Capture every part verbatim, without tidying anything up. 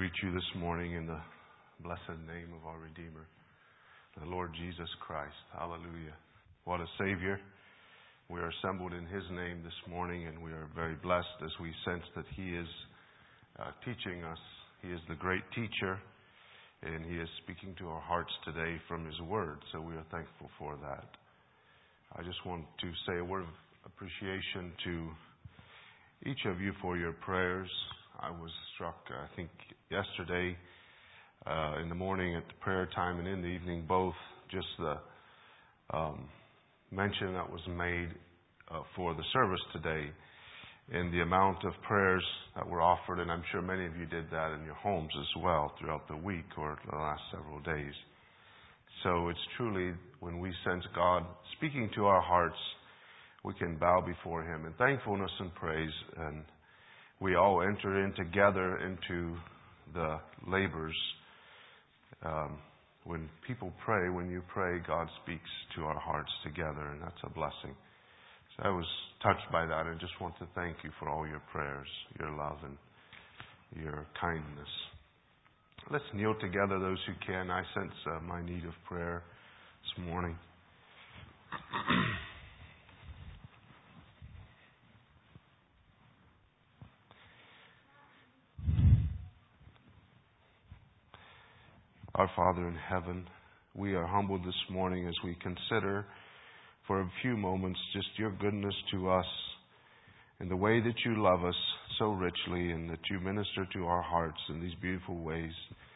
greet you this morning in the blessed name of our Redeemer, the Lord Jesus Christ. Hallelujah. What a Savior. We are assembled in His name this morning, and we are very blessed as we sense that He is uh, teaching us. He is the great teacher, and He is speaking to our hearts today from His Word, so we are thankful for that. I just want to say a word of appreciation to each of you for your prayers. I was struck, I think, yesterday uh, in the morning at the prayer time and in the evening, both, just the um, mention that was made uh, for the service today and the amount of prayers that were offered. And I'm sure many of you did that in your homes as well throughout the week or the last several days. So it's truly, when we sense God speaking to our hearts, we can bow before Him in thankfulness and praise, and we all enter in together into the labors. Um, when people pray, when you pray, God speaks to our hearts together, and that's a blessing. So I was touched by that, and just want to thank you for all your prayers, your love, and your kindness. Let's kneel together, those who can. I sense uh, my need of prayer this morning. Our Father in heaven, we are humbled this morning as we consider for a few moments just your goodness to us and the way that you love us so richly and that you minister to our hearts in these beautiful ways.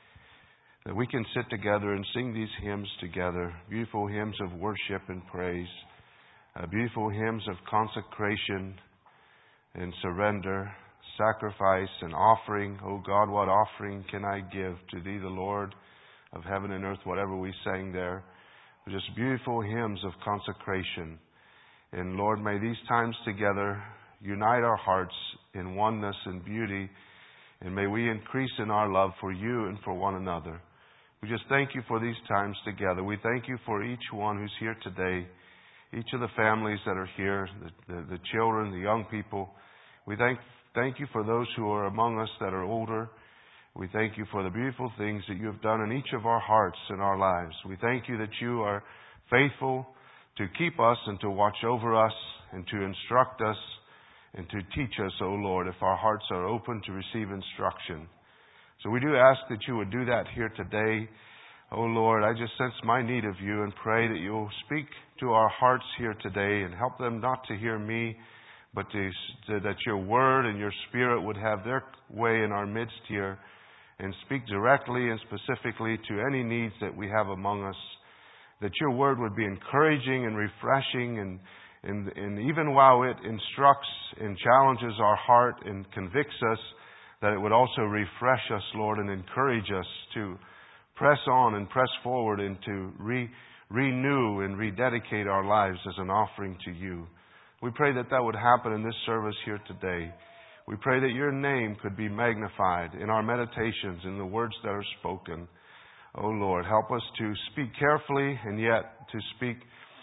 That we can sit together and sing these hymns together, beautiful hymns of worship and praise, uh, beautiful hymns of consecration and surrender, sacrifice and offering. Oh God, what offering can I give to Thee, the Lord of heaven and earth, whatever we sang there. Just beautiful hymns of consecration. And Lord, may these times together unite our hearts in oneness and beauty, and may we increase in our love for you and for one another. We just thank you for these times together. We thank you for each one who's here today, each of the families that are here, the, the, the children, the young people. We thank, thank you for those who are among us that are older. We thank you for the beautiful things that you have done in each of our hearts and our lives. We thank you that you are faithful to keep us and to watch over us and to instruct us and to teach us, O Lord, if our hearts are open to receive instruction. So we do ask that you would do that here today. O Lord, I just sense my need of you and pray that you'll speak to our hearts here today and help them not to hear me, but to, to, that your word and your spirit would have their way in our midst here, and speak directly and specifically to any needs that we have among us. That your word would be encouraging and refreshing, and, and, and even while it instructs and challenges our heart and convicts us, that it would also refresh us, Lord, and encourage us to press on and press forward and to re, renew and rededicate our lives as an offering to you. We pray that that would happen in this service here today. We pray that your name could be magnified in our meditations, in the words that are spoken. Oh Lord, help us to speak carefully and yet to speak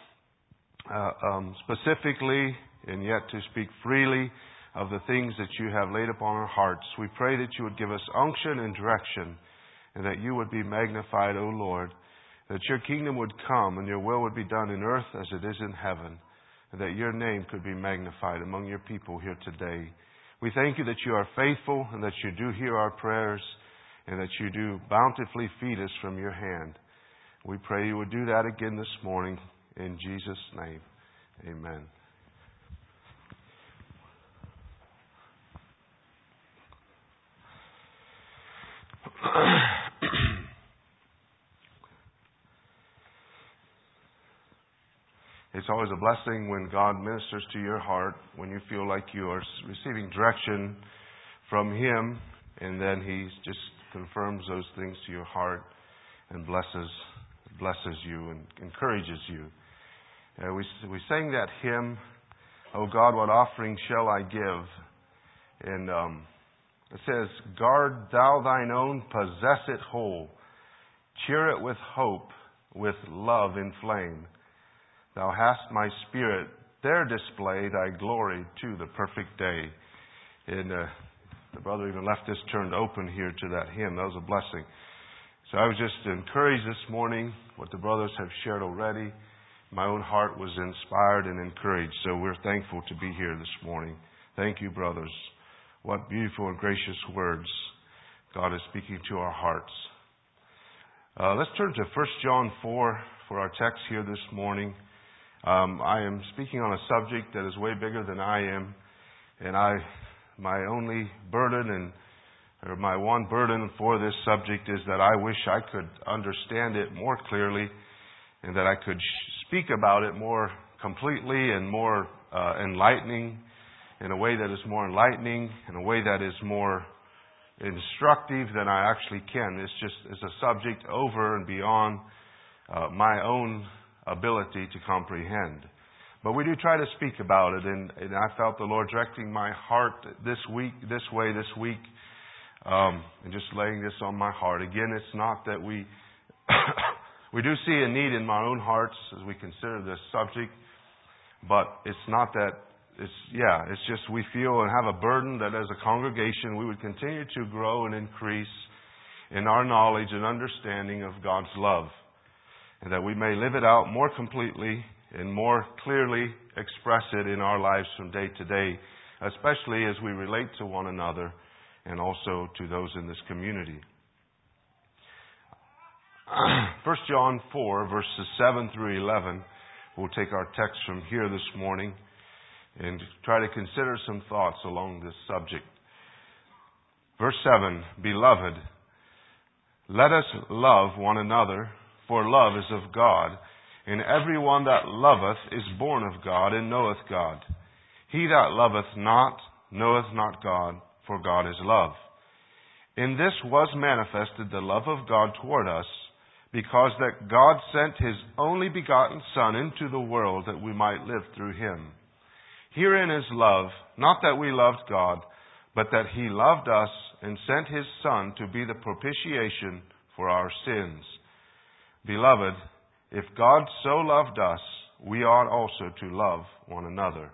uh, um, specifically and yet to speak freely of the things that you have laid upon our hearts. We pray that you would give us unction and direction, and that you would be magnified, O Lord, that your kingdom would come and your will would be done in earth as it is in heaven, and that your name could be magnified among your people here today. We thank you that you are faithful and that you do hear our prayers and that you do bountifully feed us from your hand. We pray you would do that again this morning in Jesus' name. Amen. It's always a blessing when God ministers to your heart, when you feel like you are receiving direction from Him, and then He just confirms those things to your heart and blesses blesses you and encourages you. Uh, we we sang that hymn, "Oh God, what offering shall I give?" And um, it says, "Guard thou thine own, possess it whole, cheer it with hope, with love inflame. Thou hast my spirit there display, thy glory to the perfect day." And uh, the brother even left this turned open here to that hymn. That was a blessing. So I was just encouraged this morning, what the brothers have shared already. My own heart was inspired and encouraged. So we're thankful to be here this morning. Thank you, brothers. What beautiful and gracious words God is speaking to our hearts. Uh, let's turn to First John four for our text here this morning. Um, I am speaking on a subject that is way bigger than I am. And I, my only burden and or my one burden for this subject is that I wish I could understand it more clearly and that I could speak about it more completely and more uh, enlightening, in a way that is more enlightening, in a way that is more instructive than I actually can. It's just it's a subject over and beyond uh, my own ability to comprehend. But we do try to speak about it, and, and I felt the Lord directing my heart this week, this way, this week, um, and just laying this on my heart. Again, it's not that we we do see a need in our own hearts as we consider this subject, but it's not that it's yeah, it's just we feel and have a burden that as a congregation we would continue to grow and increase in our knowledge and understanding of God's love, and that we may live it out more completely and more clearly express it in our lives from day to day, especially as we relate to one another and also to those in this community. First John four, verses seven through eleven, we'll take our text from here this morning and try to consider some thoughts along this subject. Verse seven, Beloved, let us love one another, for love is of God. And every one that loveth is born of God, and knoweth God. He that loveth not, knoweth not God, for God is love. In this was manifested the love of God toward us, because that God sent His only begotten Son into the world that we might live through Him. Herein is love, not that we loved God, but that He loved us and sent His Son to be the propitiation for our sins. Beloved, if God so loved us, we ought also to love one another.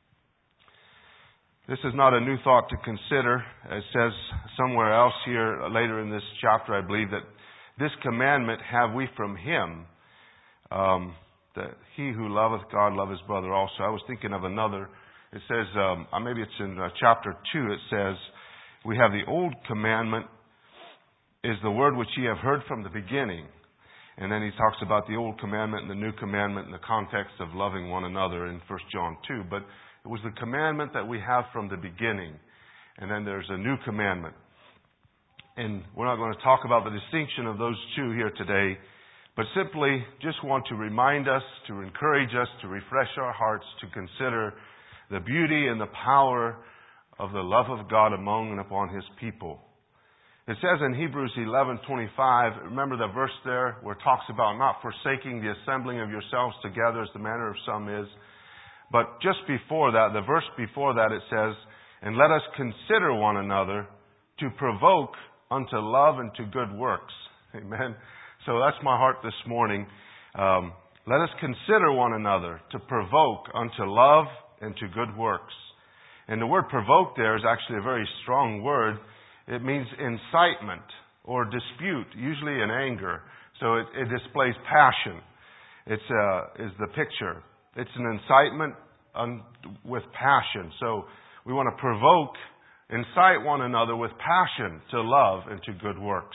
This is not a new thought to consider. It says somewhere else here, later in this chapter, I believe, that this commandment have we from Him, um, that he who loveth God love his brother also. I was thinking of another. It says, um, maybe it's in uh, chapter two, it says, we have the old commandment is the word which ye have heard from the beginning. And then he talks about the old commandment and the new commandment in the context of loving one another in First John two. But it was the commandment that we have from the beginning. And then there's a new commandment. And we're not going to talk about the distinction of those two here today, but simply just want to remind us, to encourage us, to refresh our hearts, to consider the beauty and the power of the love of God among and upon His people. It says in Hebrews eleven twenty-five, remember the verse there where it talks about not forsaking the assembling of yourselves together as the manner of some is. But just before that, the verse before that, it says, and let us consider one another to provoke unto love and to good works. Amen. So that's my heart this morning. Um, let us consider one another to provoke unto love and to good works. And the word provoke there is actually a very strong word. It means incitement or dispute, usually in anger. So it, it displays passion. It's uh, is the picture. It's an incitement un, with passion. So we want to provoke, incite one another with passion to love and to good works.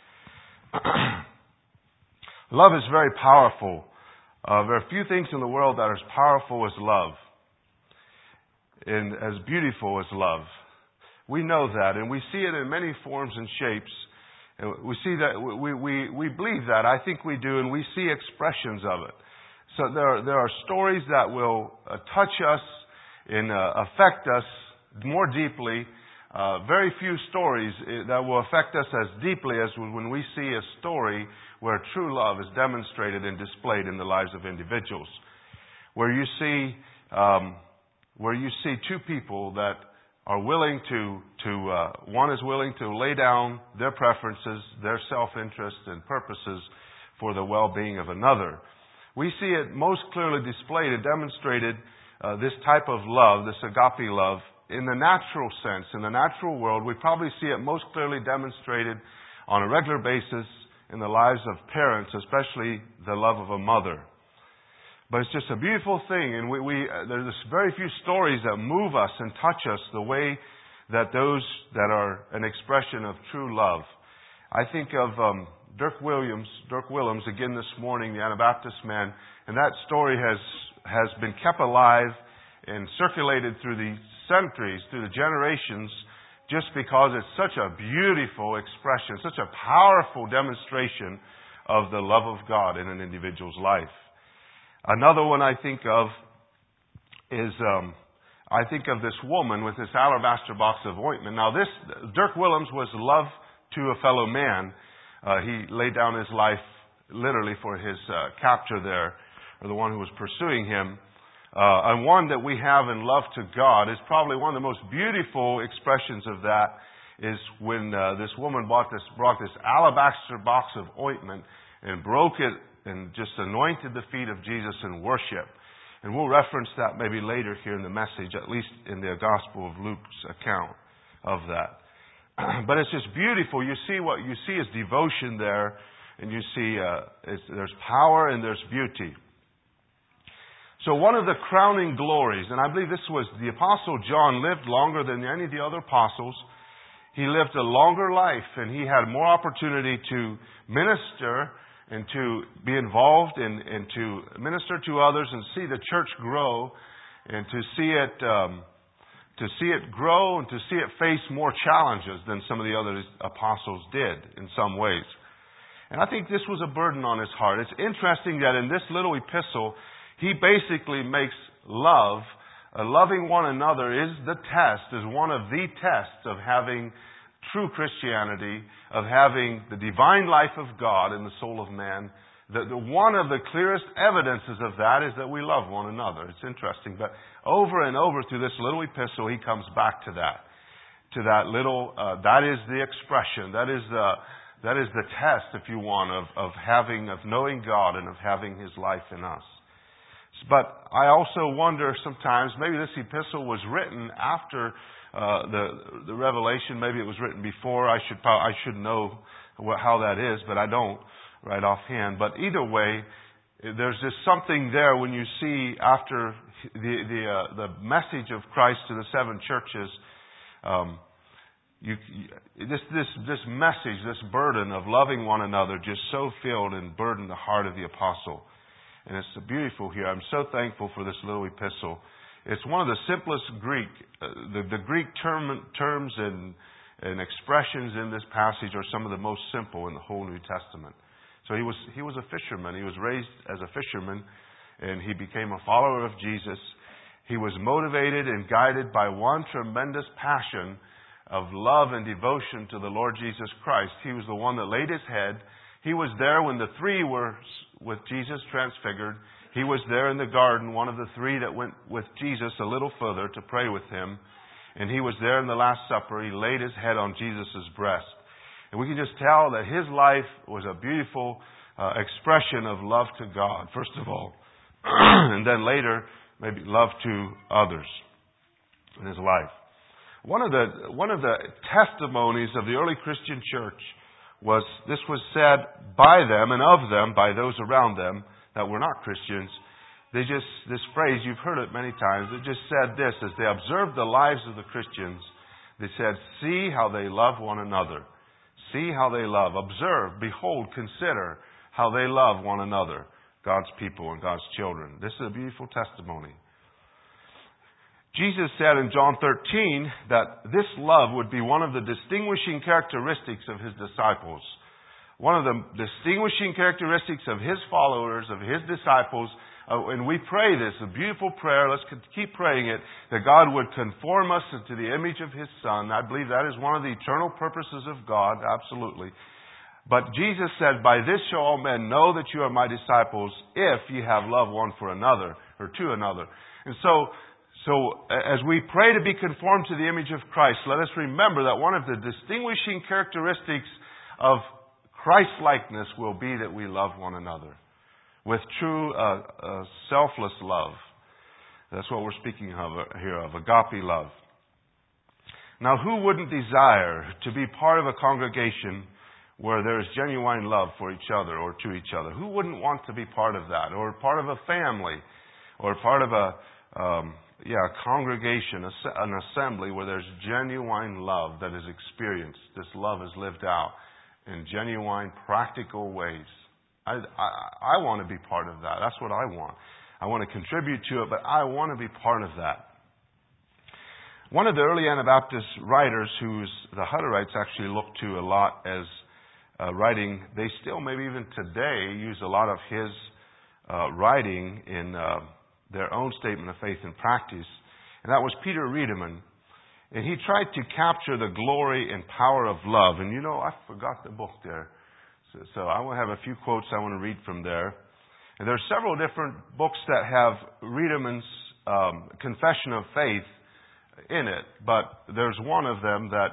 Love is very powerful. Uh, there are few things in the world that are as powerful as love and as beautiful as love. We know that, and we see it in many forms and shapes. And we see that, we, we, we believe that. I think we do, and we see expressions of it. So there are, there are stories that will uh, touch us and uh, affect us more deeply. Uh, very few stories that will affect us as deeply as when we see a story where true love is demonstrated and displayed in the lives of individuals. Where you see, um, where you see two people that are willing to, to uh, one is willing to lay down their preferences, their self-interest and purposes for the well-being of another. We see it most clearly displayed and demonstrated, uh, this type of love, this agape love, in the natural sense, in the natural world, we probably see it most clearly demonstrated on a regular basis in the lives of parents, especially the love of a mother. But it's just a beautiful thing, and we, we uh, there's very few stories that move us and touch us the way that those that are an expression of true love. I think of um, Dirk Williams, Dirk Willems, again this morning, the Anabaptist man, and that story has has been kept alive and circulated through the centuries, through the generations, just because it's such a beautiful expression, such a powerful demonstration of the love of God in an individual's life. Another one I think of is, um, I think of this woman with this alabaster box of ointment. Now this, Dirk Willems was love to a fellow man. Uh, he laid down his life literally for his uh, captor there, or the one who was pursuing him. Uh, and one that we have in love to God is probably one of the most beautiful expressions of that is when uh, this woman brought this, brought this alabaster box of ointment and broke it and just anointed the feet of Jesus in worship. And we'll reference that maybe later here in the message, at least in the Gospel of Luke's account of that. But it's just beautiful. You see what you see is devotion there, and you see uh, it's, there's power and there's beauty. So one of the crowning glories, and I believe this was the Apostle John lived longer than any of the other apostles. He lived a longer life, and he had more opportunity to minister and to be involved and, and to minister to others and see the church grow and to see it um, to see it grow and to see it face more challenges than some of the other apostles did in some ways. And I think this was a burden on his heart. It's interesting that in this little epistle, he basically makes love, uh, loving one another is the test, is one of the tests of having true Christianity, of having the divine life of God in the soul of man. The, the, one of the clearest evidences of that is that we love one another. It's interesting. But over and over through this little epistle, he comes back to that. To that little, uh, that is the expression. That is the, that is the test, if you want, of, of having, of knowing God and of having His life in us. But I also wonder sometimes, maybe this epistle was written after uh, the the revelation. Maybe it was written before. I should I should know what, how that is, but I don't right offhand. But either way, there's just something there when you see after the the uh, the message of Christ to the seven churches. Um, you, this this this message, this burden of loving one another, just so filled and burdened the heart of the apostle. And it's beautiful here. I'm so thankful for this little epistle. It's one of the simplest Greek, uh, the, the Greek term, terms and, and expressions in this passage are some of the most simple in the whole New Testament. So he was, he was a fisherman. He was raised as a fisherman, and he became a follower of Jesus. He was motivated and guided by one tremendous passion of love and devotion to the Lord Jesus Christ. He was the one that laid his head. He was there when the three were with Jesus transfigured. He was there in the garden, one of the three that went with Jesus a little further to pray with him. And he was there in the Last Supper. He laid his head on Jesus' breast. And we can just tell that his life was a beautiful uh, expression of love to God, first of all. And then later, maybe love to others in his life. One of the, one of the testimonies of the early Christian church was, this was said by them and of them, by those around them that were not Christians. They just, this phrase, you've heard it many times, it just said this, as they observed the lives of the Christians, they said, see how they love one another. See how they love. Observe, behold, consider how they love one another, God's people and God's children. This is a beautiful testimony. Jesus said in John thirteen that this love would be one of the distinguishing characteristics of His disciples. One of the distinguishing characteristics of His followers, of His disciples, uh, and we pray this, a beautiful prayer, let's keep praying it, that God would conform us into the image of His Son. I believe that is one of the eternal purposes of God, absolutely. But Jesus said, by this shall all men know that you are my disciples, if you have love one for another, or to another. And so, So as we pray to be conformed to the image of Christ, let us remember that one of the distinguishing characteristics of Christ-likeness will be that we love one another with true uh, uh, selfless love. That's what we're speaking of here, of agape love. Now, who wouldn't desire to be part of a congregation where there is genuine love for each other or to each other? Who wouldn't want to be part of that? Or part of a family? Or part of a, um, yeah, a congregation, an assembly where there's genuine love that is experienced. This love is lived out in genuine, practical ways. I, I, I want to be part of that. That's what I want. I want to contribute to it, but I want to be part of that. One of the early Anabaptist writers, who's the Hutterites actually looked to a lot as uh, writing, they still maybe even today use a lot of his uh, writing in uh, their own statement of faith and practice, and that was Peter Riedemann. And he tried to capture the glory and power of love. And you know, I forgot the book there. So, so I will have a few quotes I want to read from there. And there are several different books that have Riedemann's um, Confession of Faith in it. But there's one of them that,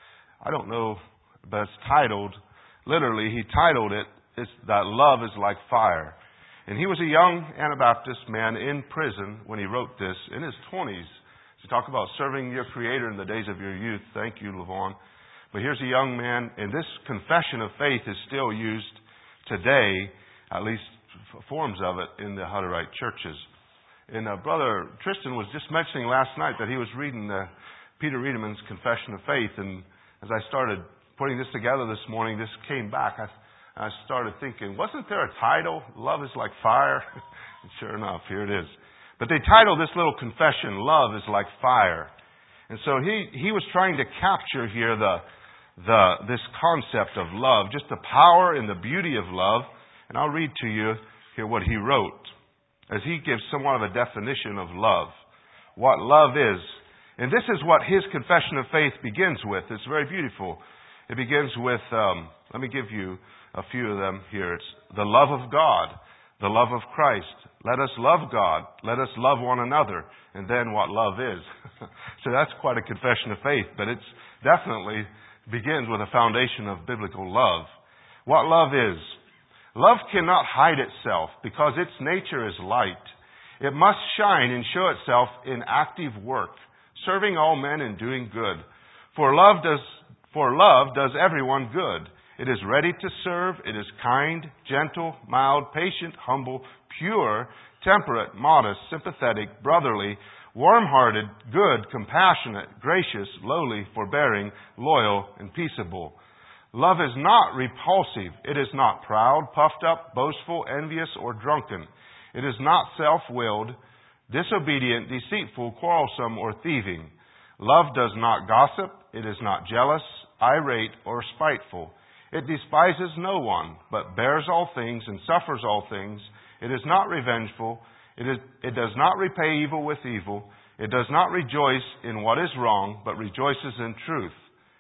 I don't know, but it's titled, literally, he titled it, it's that love is like fire. And he was a young Anabaptist man in prison when he wrote this, in his twenties. To talk about serving your Creator in the days of your youth. Thank you, Levon. But here's a young man, and this confession of faith is still used today, at least forms of it, in the Hutterite churches. And uh, Brother Tristan was just mentioning last night that he was reading uh, Peter Riedemann's Confession of Faith, and as I started putting this together this morning, this came back. I, I started thinking, wasn't there a title, Love is Like Fire? Sure enough, here it is. But they titled this little confession, Love is Like Fire. And so he, he was trying to capture here the, the, this concept of love, just the power and the beauty of love. And I'll read to you here what he wrote, as he gives somewhat of a definition of love, what love is. And this is what his confession of faith begins with. It's very beautiful. It begins with, um, let me give you a few of them here. It's the love of God, the love of Christ. Let us love God. Let us love one another. And then what love is. So that's quite a confession of faith, but it's definitely begins with a foundation of biblical love. What love is. Love cannot hide itself because its nature is light. It must shine and show itself in active work, serving all men and doing good. For love does, for love does everyone good. It is ready to serve. It is kind, gentle, mild, patient, humble, pure, temperate, modest, sympathetic, brotherly, warm-hearted, good, compassionate, gracious, lowly, forbearing, loyal, and peaceable. Love is not repulsive. It is not proud, puffed up, boastful, envious, or drunken. It is not self-willed, disobedient, deceitful, quarrelsome, or thieving. Love does not gossip. It is not jealous, irate, or spiteful. It despises no one, but bears all things and suffers all things. It is not revengeful. It, is, it does not repay evil with evil. It does not rejoice in what is wrong, but rejoices in truth.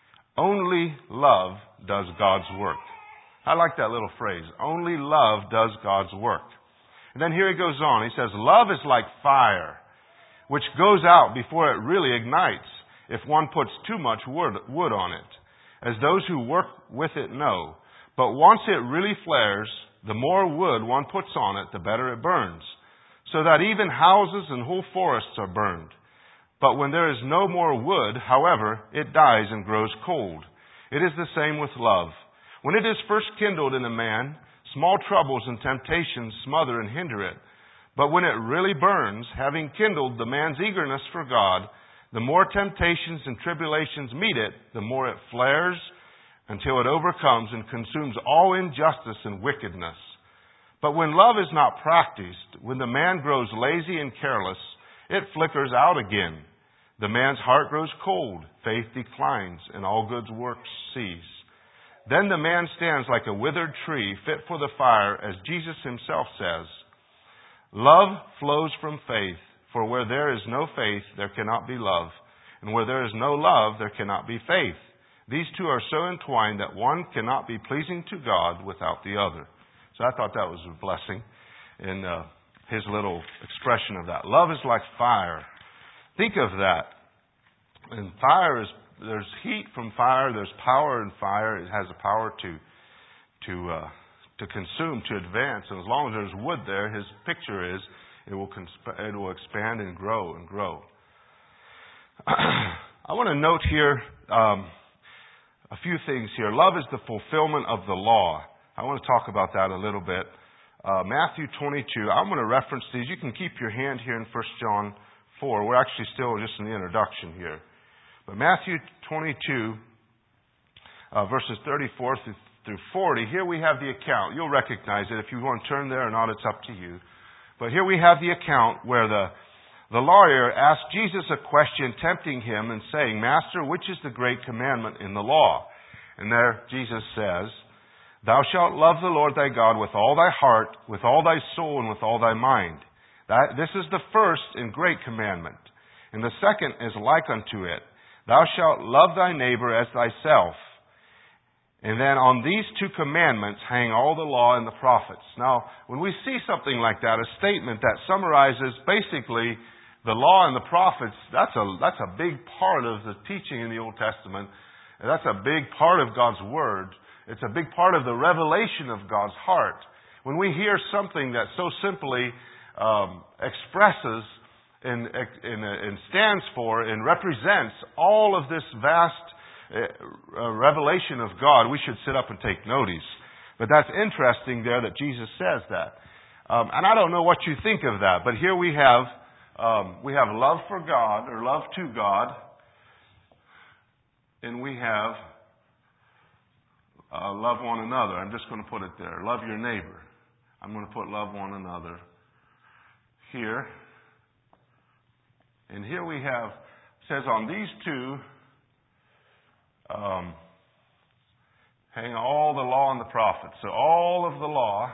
Only love does God's work. I like that little phrase. Only love does God's work. And then here he goes on. He says, love is like fire, which goes out before it really ignites if one puts too much wood, wood on it, as those who work with it know. But once it really flares, the more wood one puts on it, the better it burns, so that even houses and whole forests are burned. But when there is no more wood, however, it dies and grows cold. It is the same with love. When it is first kindled in a man, small troubles and temptations smother and hinder it. But when it really burns, having kindled the man's eagerness for God, the more temptations and tribulations meet it, the more it flares until it overcomes and consumes all injustice and wickedness. But when love is not practiced, when the man grows lazy and careless, it flickers out again. The man's heart grows cold, faith declines, and all good works cease. Then the man stands like a withered tree, fit for the fire, as Jesus himself says. Love flows from faith, for where there is no faith, there cannot be love. And where there is no love, there cannot be faith. These two are so entwined that one cannot be pleasing to God without the other. So I thought that was a blessing in uh, his little expression of that. Love is like fire. Think of that. And fire is, there's heat from fire, there's power in fire. It has the power to to uh, to consume, to advance. And as long as there's wood there, his picture is it will consp- it will expand and grow and grow. I want to note here um, a few things here. Love is the fulfillment of the law. I want to talk about that a little bit. Uh, Matthew twenty-two, I'm going to reference these. You can keep your hand here in First John four. We're actually still just in the introduction here. But Matthew twenty-two, uh, verses thirty-four through, through forty, here we have the account. You'll recognize it. If you want to turn there or not, it's up to you. But here we have the account where the, the lawyer asked Jesus a question, tempting him and saying, Master, which is the great commandment in the law? And there Jesus says, Thou shalt love the Lord thy God with all thy heart, with all thy soul, and with all thy mind. That, this is the first and great commandment. And the second is like unto it. Thou shalt love thy neighbor as thyself. And then on these two commandments hang all the law and the prophets. Now, when we see something like that, a statement that summarizes basically the law and the prophets, that's a, that's a big part of the teaching in the Old Testament. And that's a big part of God's Word. It's a big part of the revelation of God's heart. When we hear something that so simply um, expresses and, and, and stands for and represents all of this vast uh, revelation of God, we should sit up and take notice. But that's interesting there that Jesus says that. Um, and I don't know what you think of that, but here we have um, we have love for God, or love to God, and we have Uh, love one another. I'm just going to put it there. Love your neighbor. I'm going to put love one another here. And here we have, it says on these two, um, hang all the law and the prophets. So all of the law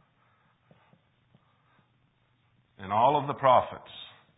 and all of the prophets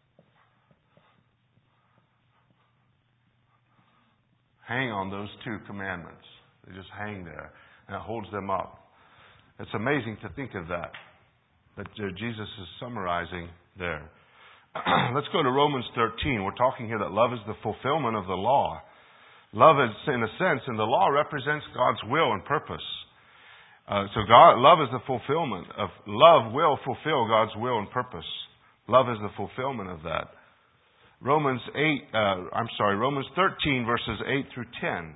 hang on those two commandments. They just hang there, and it holds them up. It's amazing to think of that, that Jesus is summarizing there. Let's go to Romans thirteen. We're talking here that love is the fulfillment of the law. Love is, in a sense, and the law represents God's will and purpose. Uh, so God, love is the fulfillment of, love will fulfill God's will and purpose. Love is the fulfillment of that. Romans eight, uh, I'm sorry, Romans thirteen, verses eight through ten.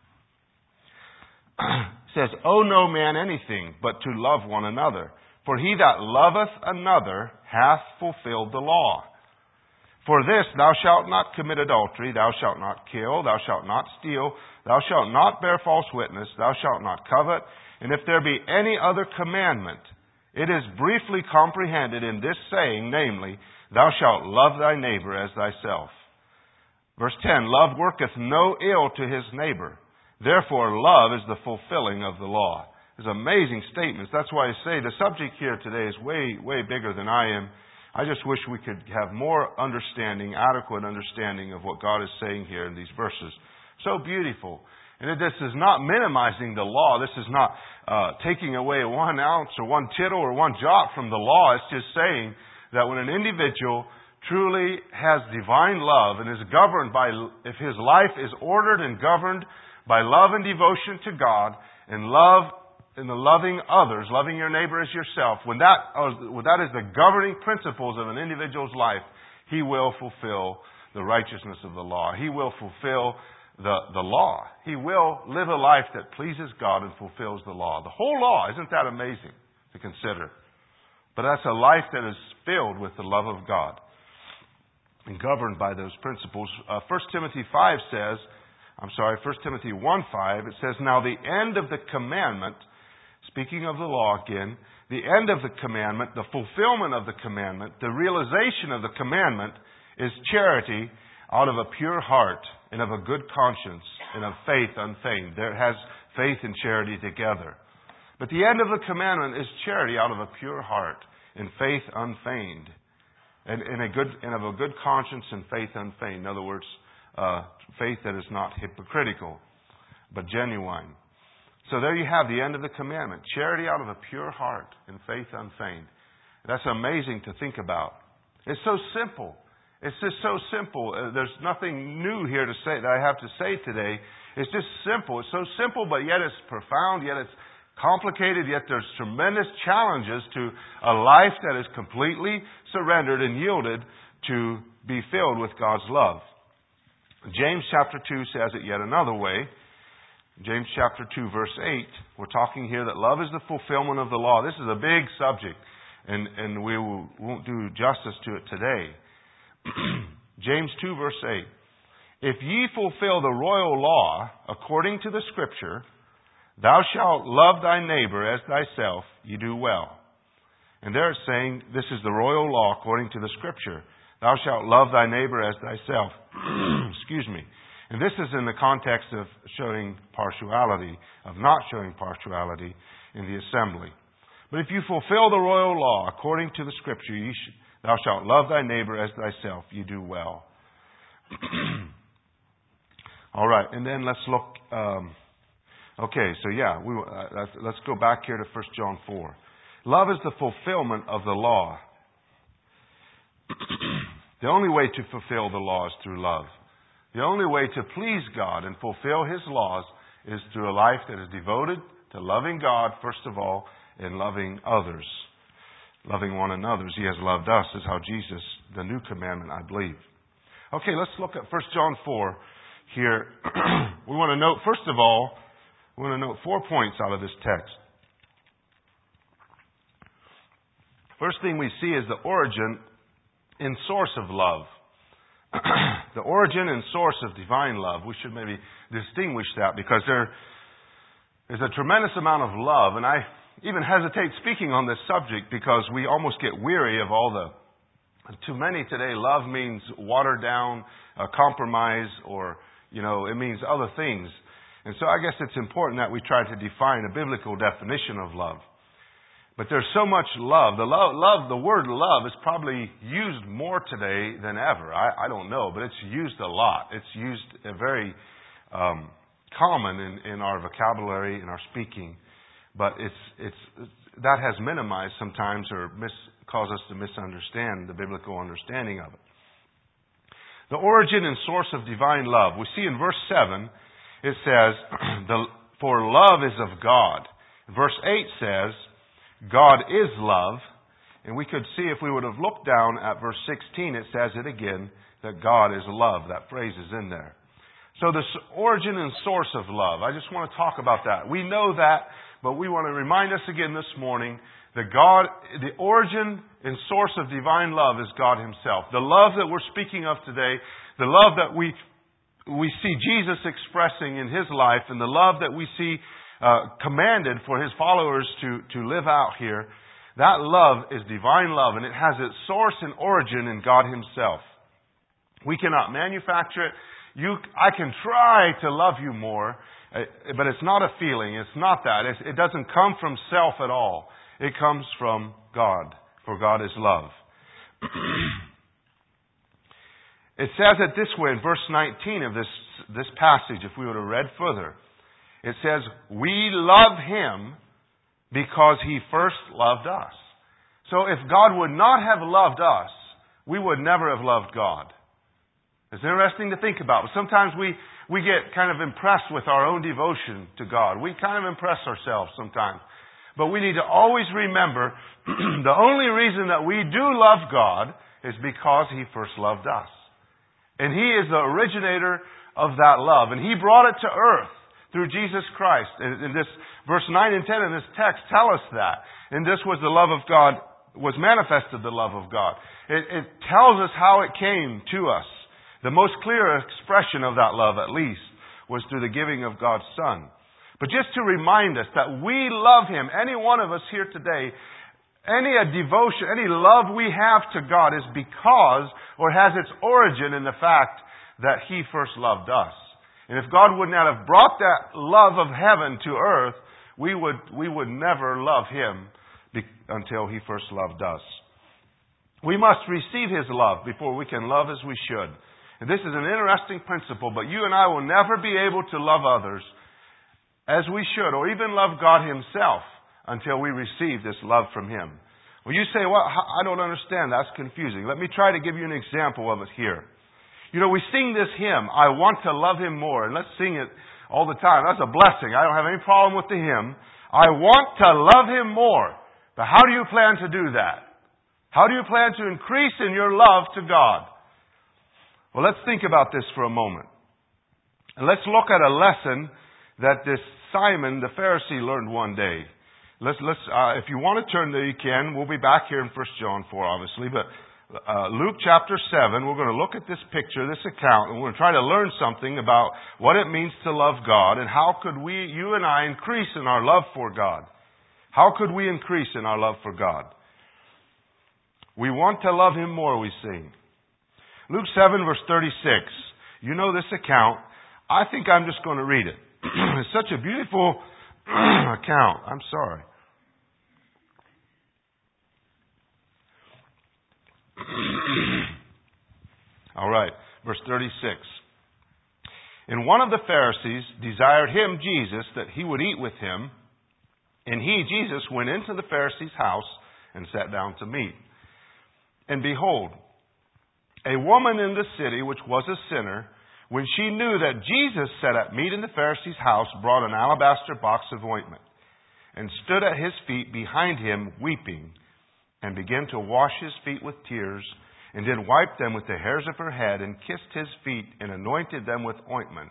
Says, Owe no man anything but to love one another. For he that loveth another hath fulfilled the law. For this, thou shalt not commit adultery, thou shalt not kill, thou shalt not steal, thou shalt not bear false witness, thou shalt not covet. And if there be any other commandment, it is briefly comprehended in this saying, namely, thou shalt love thy neighbor as thyself. Verse ten, Love worketh no ill to his neighbor. Therefore, love is the fulfilling of the law. It's amazing statements. That's why I say the subject here today is way, way bigger than I am. I just wish we could have more understanding, adequate understanding of what God is saying here in these verses. So beautiful. And this is not minimizing the law. This is not uh, taking away one ounce or one tittle or one jot from the law. It's just saying that when an individual truly has divine love and is governed by, if his life is ordered and governed by love and devotion to God, and love in the loving others, loving your neighbor as yourself, when that, when that is the governing principles of an individual's life, he will fulfill the righteousness of the law. He will fulfill the, the law. He will live a life that pleases God and fulfills the law. The whole law, isn't that amazing to consider? But that's a life that is filled with the love of God and governed by those principles. Uh, First Timothy five says, I'm sorry, First Timothy one five, it says, Now the end of the commandment, speaking of the law again, the end of the commandment, the fulfillment of the commandment, the realization of the commandment is charity out of a pure heart and of a good conscience and of faith unfeigned. There has faith and charity together. But the end of the commandment is charity out of a pure heart and faith unfeigned. And, and, a good, and of a good conscience and faith unfeigned. In other words, Uh, faith that is not hypocritical, but genuine. So there you have the end of the commandment. Charity out of a pure heart and faith unfeigned. That's amazing to think about. It's so simple. It's just so simple. Uh, there's nothing new here to say that I have to say today. It's just simple. It's so simple, but yet it's profound, yet it's complicated, yet there's tremendous challenges to a life that is completely surrendered and yielded to be filled with God's love. James chapter two says it yet another way. James chapter two, verse eight. We're talking here that love is the fulfillment of the law. This is a big subject, and, and we will, won't do justice to it today. James two, verse eight. If ye fulfill the royal law according to the Scripture, thou shalt love thy neighbor as thyself, ye do well. And there it's saying, this is the royal law according to the Scripture. Thou shalt love thy neighbor as thyself. Excuse me. And this is in the context of showing partiality, of not showing partiality in the assembly. But if you fulfill the royal law according to the Scripture, ye sh- thou shalt love thy neighbor as thyself, you do well. All right, and then let's look. Um, okay, so yeah, we, uh, let's go back here to First John four. Love is the fulfillment of the law. The only way to fulfill the law is through love. The only way to please God and fulfill His laws is through a life that is devoted to loving God, first of all, and loving others. Loving one another as He has loved us is how Jesus, the new commandment, I believe. Okay, let's look at First John four here. We want to note, first of all, we want to note four points out of this text. First thing we see is the origin and source of love. The origin and source of divine love. We should maybe distinguish that because there is a tremendous amount of love, and I even hesitate speaking on this subject because we almost get weary of all the... To many today, love means watered down, uh, compromise, or, you know, it means other things. And so I guess it's important that we try to define a biblical definition of love. But there's so much love. The love, love, the word love is probably used more today than ever. I, I don't know, but it's used a lot. It's used a very um, common in, in our vocabulary, in our speaking. But it's it's that has minimized sometimes or mis, caused us to misunderstand the biblical understanding of it. The origin and source of divine love. We see in verse seven, it says, the, for love is of God. Verse eight says, God is love. And we could see if we would have looked down at verse sixteen, it says it again, that God is love. That phrase is in there. So the origin and source of love. I just want to talk about that. We know that, but we want to remind us again this morning that God, the origin and source of divine love is God Himself. The love that we're speaking of today, the love that we we see Jesus expressing in His life, and the love that we see Uh, commanded for His followers to, to live out here, that love is divine love, and it has its source and origin in God Himself. We cannot manufacture it. You, I can try to love you more, uh, but it's not a feeling. It's not that. It's, it doesn't come from self at all. It comes from God, for God is love. It says it this way in verse nineteen of this, this passage, if we would have read further. It says, we love Him because He first loved us. So if God would not have loved us, we would never have loved God. It's interesting to think about. But sometimes we, we get kind of impressed with our own devotion to God. We kind of impress ourselves sometimes. But we need to always remember the only reason that we do love God is because He first loved us. And He is the originator of that love. And He brought it to earth through Jesus Christ. And this verse nine and ten in this text tell us that. And this was the love of God, was manifested the love of God. It, it tells us how it came to us. The most clear expression of that love, at least, was through the giving of God's Son. But just to remind us that we love Him, any one of us here today, any a devotion, any love we have to God is because, or has its origin in the fact that He first loved us. And if God would not have brought that love of heaven to earth, we would we would never love Him be, until He first loved us. We must receive His love before we can love as we should. And this is an interesting principle, but you and I will never be able to love others as we should, or even love God Himself, until we receive this love from Him. Well, you say, well, I don't understand. That's confusing. Let me try to give you an example of it here. You know, we sing this hymn, I want to love Him more. And let's sing it all the time. That's a blessing. I don't have any problem with the hymn. I want to love Him more. But how do you plan to do that? How do you plan to increase in your love to God? Well, let's think about this for a moment. And let's look at a lesson that this Simon the Pharisee learned one day. Let's, let's, uh, if you want to turn there, you can. We'll be back here in First John four, obviously. But uh, Luke chapter seven, we're going to look at this picture, this account, and we're going to try to learn something about what it means to love God and how could we, you and I, increase in our love for God. How could we increase in our love for God? We want to love Him more, we sing. Luke seven, verse thirty-six. You know this account. I think I'm just going to read it. It's such a beautiful account. I'm sorry. All right, verse thirty-six. And one of the Pharisees desired him, Jesus, that he would eat with him. And he, Jesus, went into the Pharisee's house and sat down to meat. And behold, a woman in the city, which was a sinner, when she knew that Jesus sat at meat in the Pharisee's house, brought an alabaster box of ointment, and stood at his feet behind him, weeping, and began to wash his feet with tears, and then wiped them with the hairs of her head, and kissed his feet, and anointed them with ointment.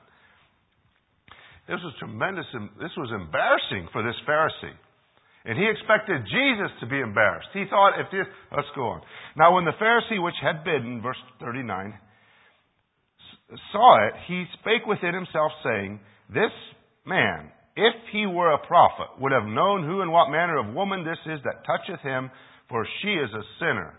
This was tremendous. This was embarrassing for this Pharisee. And he expected Jesus to be embarrassed. He thought, if this, let's go on. Now when the Pharisee which had bidden, verse thirty-nine, saw it, he spake within himself, saying, This man, if he were a prophet, would have known who and what manner of woman this is that toucheth him, for she is a sinner.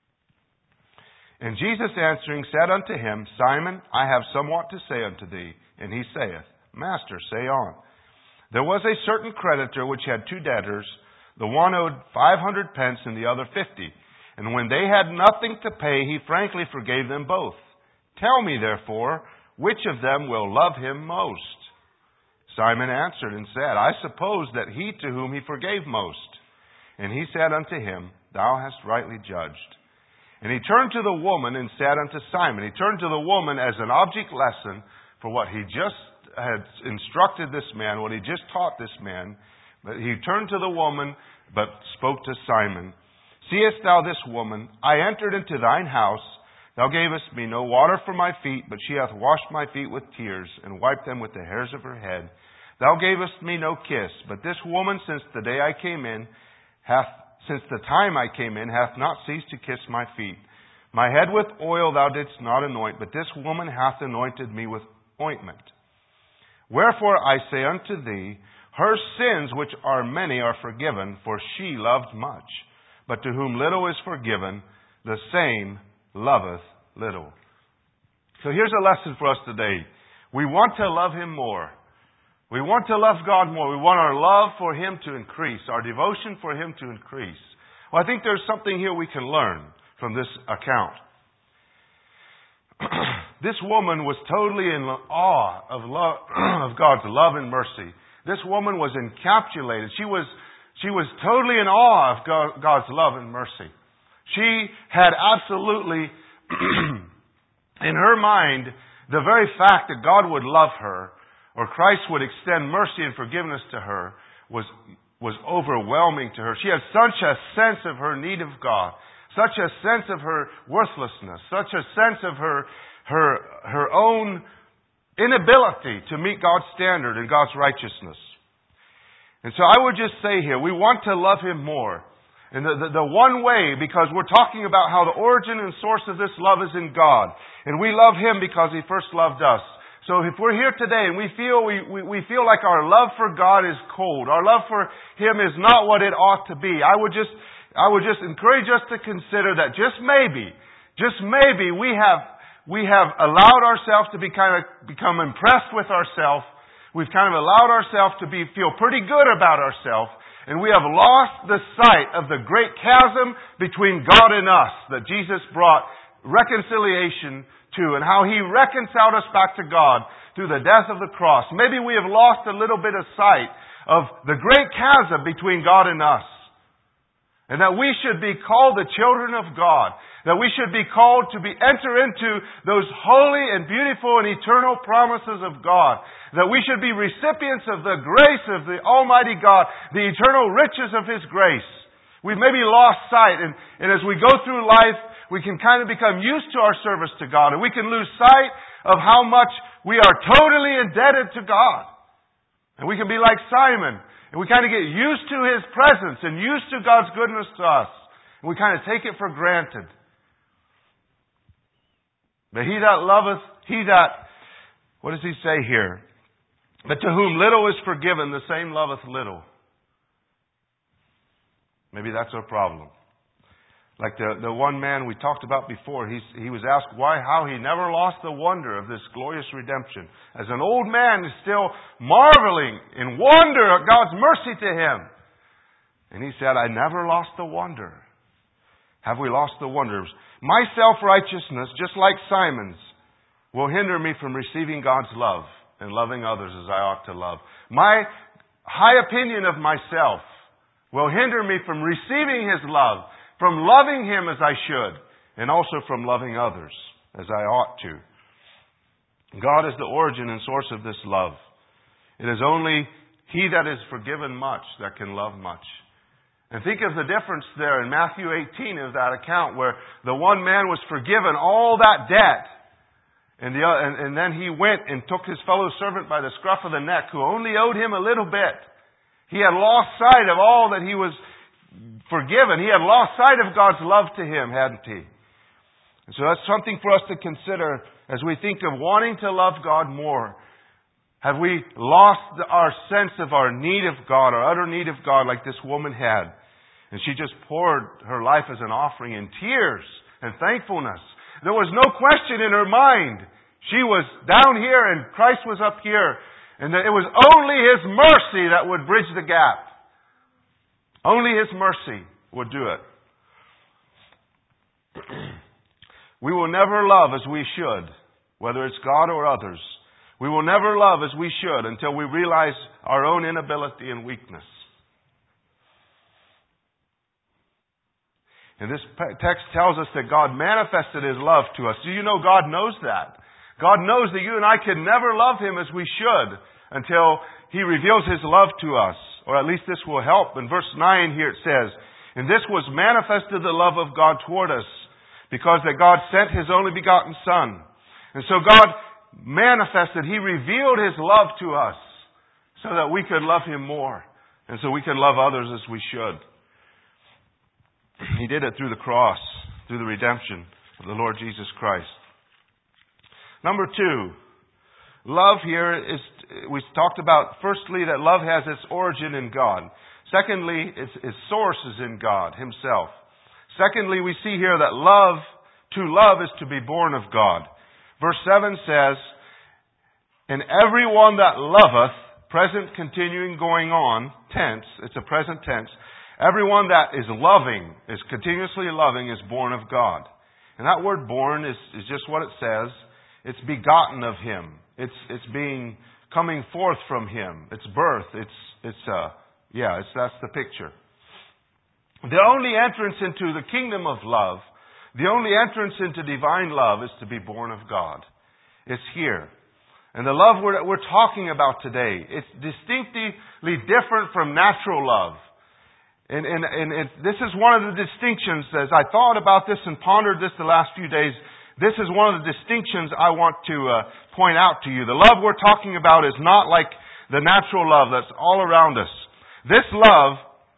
And Jesus answering said unto him, Simon, I have somewhat to say unto thee. And he saith, Master, say on. There was a certain creditor which had two debtors. The one owed five hundred pence and the other fifty. And when they had nothing to pay, he frankly forgave them both. Tell me, therefore, which of them will love him most? Simon answered and said, I suppose that he to whom he forgave most. And he said unto him, Thou hast rightly judged. And he turned to the woman and said unto Simon, he turned to the woman as an object lesson for what he just had instructed this man, what he just taught this man. But he turned to the woman, but spoke to Simon. Seest thou this woman? I entered into thine house. Thou gavest me no water for my feet, but she hath washed my feet with tears, and wiped them with the hairs of her head. Thou gavest me no kiss, but this woman, since the day I came in, hath, since the time I came in, hath not ceased to kiss my feet. My head with oil thou didst not anoint, but this woman hath anointed me with ointment. Wherefore I say unto thee, her sins, which are many, are forgiven, for she loved much. But to whom little is forgiven, the same loveth little. So here's a lesson for us today. We want to love Him more. We want to love God more. We want our love for Him to increase, our devotion for Him to increase. Well, I think there's something here we can learn from this account. This woman was totally in awe of, love, of God's love and mercy. This woman was encapsulated. She was, she was totally in awe of God, God's love and mercy. She had absolutely, in her mind, the very fact that God would love her, or Christ would extend mercy and forgiveness to her, was, was overwhelming to her. She had such a sense of her need of God, such a sense of her worthlessness, such a sense of her her her own inability to meet God's standard and God's righteousness. And so I would just say here, we want to love Him more. And the, the, the one way, because we're talking about how the origin and source of this love is in God. And we love Him because He first loved us. So if we're here today and we feel we, we, we feel like our love for God is cold, our love for Him is not what it ought to be, I would just I would just encourage us to consider that just maybe, just maybe we have we have allowed ourselves to be kind of become impressed with ourselves. We've kind of allowed ourselves to be feel pretty good about ourselves, and we have lost the sight of the great chasm between God and us that Jesus brought reconciliation to, and how He reconciled us back to God through the death of the cross. Maybe we have lost a little bit of sight of the great chasm between God and us. And that we should be called the children of God. That we should be called to be enter into those holy and beautiful and eternal promises of God. That we should be recipients of the grace of the Almighty God, the eternal riches of His grace. We've maybe lost sight, and, and as we go through life, we can kind of become used to our service to God, and we can lose sight of how much we are totally indebted to God. And we can be like Simon, and we kind of get used to His presence and used to God's goodness to us. And we kind of take it for granted. But he that loveth, he that, what does he say here? But to whom little is forgiven, the same loveth little. Maybe that's our problem. Like the, the one man we talked about before, he's, he was asked why, how he never lost the wonder of this glorious redemption. As an old man, he's still marveling in wonder at God's mercy to him. And he said, I never lost the wonder. Have we lost the wonder? My self-righteousness, just like Simon's, will hinder me from receiving God's love and loving others as I ought to love. My high opinion of myself will hinder me from receiving His love, from loving Him as I should, and also from loving others as I ought to. God is the origin and source of this love. It is only he that is forgiven much that can love much. And think of the difference there in Matthew eighteen of that account where the one man was forgiven all that debt. And, the, and, and then he went and took his fellow servant by the scruff of the neck who only owed him a little bit. He had lost sight of all that he was forgiven. He had lost sight of God's love to him, hadn't he? And so that's something for us to consider as we think of wanting to love God more. Have we lost our sense of our need of God, our utter need of God like this woman had? And she just poured her life as an offering in tears and thankfulness. There was no question in her mind. She was down here and Christ was up here. And that it was only His mercy that would bridge the gap. Only His mercy would do it. We will never love as we should, whether it's God or others. We will never love as we should until we realize our own inability and weakness. And this text tells us that God manifested His love to us. Do you know God knows that? God knows that you and I can never love Him as we should until He reveals His love to us. Or at least this will help. In verse nine here it says, and this was manifested the love of God toward us, because that God sent His only begotten Son. And so God manifested, He revealed His love to us so that we could love Him more. And so we can love others as we should. He did it through the cross, through the redemption of the Lord Jesus Christ. Number two, love here is, we talked about, firstly, that love has its origin in God. Secondly, its, its source is in God Himself. Secondly, we see here that love, to love is to be born of God. Verse seven says, and everyone that loveth, present continuing going on, tense, it's a present tense, everyone that is loving, is continuously loving, is born of God. And that word born is, is just what it says. It's begotten of Him. It's it's being coming forth from Him. It's birth. It's it's uh yeah, it's that's the picture. The only entrance into the kingdom of love, the only entrance into divine love is to be born of God. It's here. And the love we're, we're talking about today, it's distinctly different from natural love. And, and, and, and this is one of the distinctions, as I thought about this and pondered this the last few days, this is one of the distinctions I want to uh, point out to you. The love we're talking about is not like the natural love that's all around us. This love,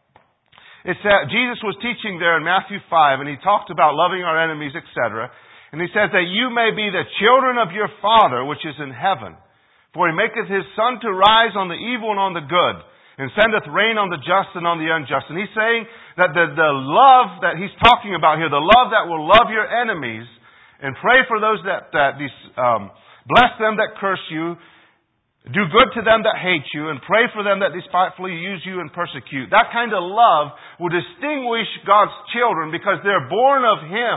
it's that Jesus was teaching there in Matthew five, and He talked about loving our enemies, et cetera. And He says that you may be the children of your Father which is in heaven. For He maketh His sun to rise on the evil and on the good, and sendeth rain on the just and on the unjust. And He's saying that the, the love that He's talking about here, the love that will love your enemies and pray for those that, that um, bless them that curse you, do good to them that hate you, and pray for them that despitefully use you and persecute. That kind of love will distinguish God's children because they're born of Him.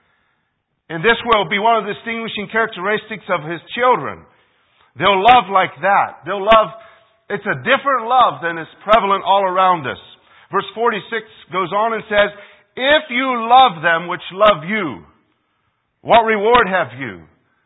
And this will be one of the distinguishing characteristics of His children. They'll love like that. They'll love. It's a different love than is prevalent all around us. Verse forty-six goes on and says, if you love them which love you, what reward have you?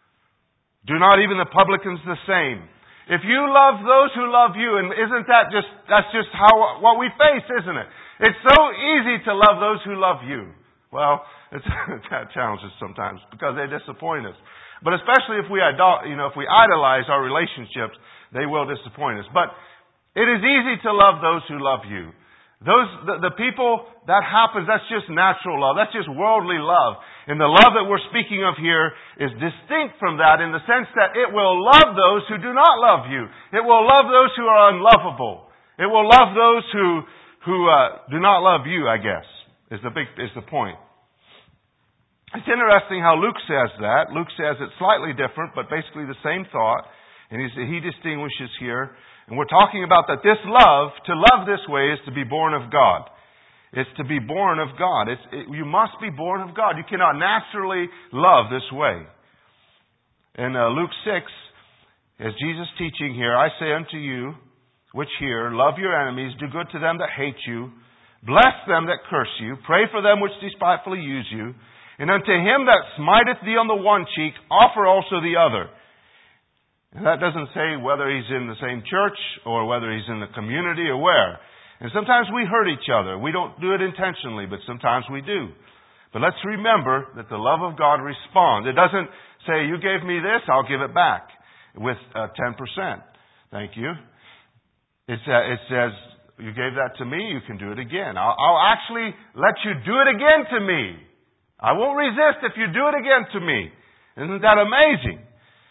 Do not even the publicans the same? If you love those who love you, and isn't that just, that's just how, what we face, isn't it? It's so easy to love those who love you. Well, it's, that challenges sometimes because they disappoint us. But especially if we idol- you know, if we idolize our relationships, they will disappoint us. But it is easy to love those who love you. Those, the, the people, that happens, that's just natural love. That's just worldly love. And the love that we're speaking of here is distinct from that in the sense that it will love those who do not love you. It will love those who are unlovable. It will love those who, who uh, do not love you, I guess, is the big, is the point. It's interesting how Luke says that. Luke says it's slightly different, but basically the same thought. And he, he distinguishes here. And we're talking about that this love, to love this way, is to be born of God. It's to be born of God. It's, it, you must be born of God. You cannot naturally love this way. In uh, Luke six, as Jesus teaching here, I say unto you, which hear, love your enemies, do good to them that hate you, bless them that curse you, pray for them which despitefully use you, and unto him that smiteth thee on the one cheek, offer also the other. And that doesn't say whether he's in the same church or whether he's in the community or where. And sometimes we hurt each other. We don't do it intentionally, but sometimes we do. But let's remember that the love of God responds. It doesn't say, you gave me this, I'll give it back with uh, ten percent. Thank you. It's, uh, it says, you gave that to me, you can do it again. I'll, I'll actually let you do it again to me. I won't resist if you do it again to me. Isn't that amazing?